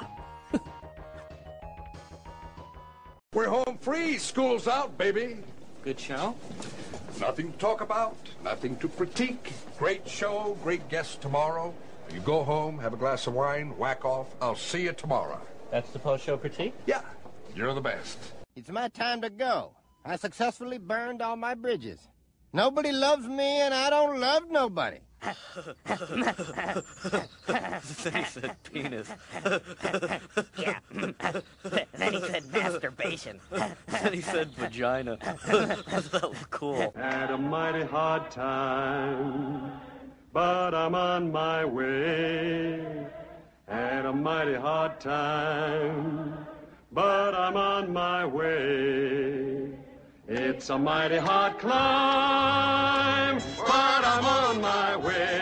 We're home free. School's out, baby. Good show? Nothing to talk about, nothing to critique. Great show, great guests tomorrow. You go home, have a glass of wine, whack off. I'll see you tomorrow. That's the post-show critique? Yeah, you're the best. It's my time to go. I successfully burned all my bridges. Nobody loves me, and I don't love nobody. Then he said penis. Yeah. Then he said masturbation. Then he said vagina. That was cool. Had a mighty hard time, but I'm on my way. Had a mighty hard time, but I'm on my way. It's a mighty hard climb, but I'm on my way.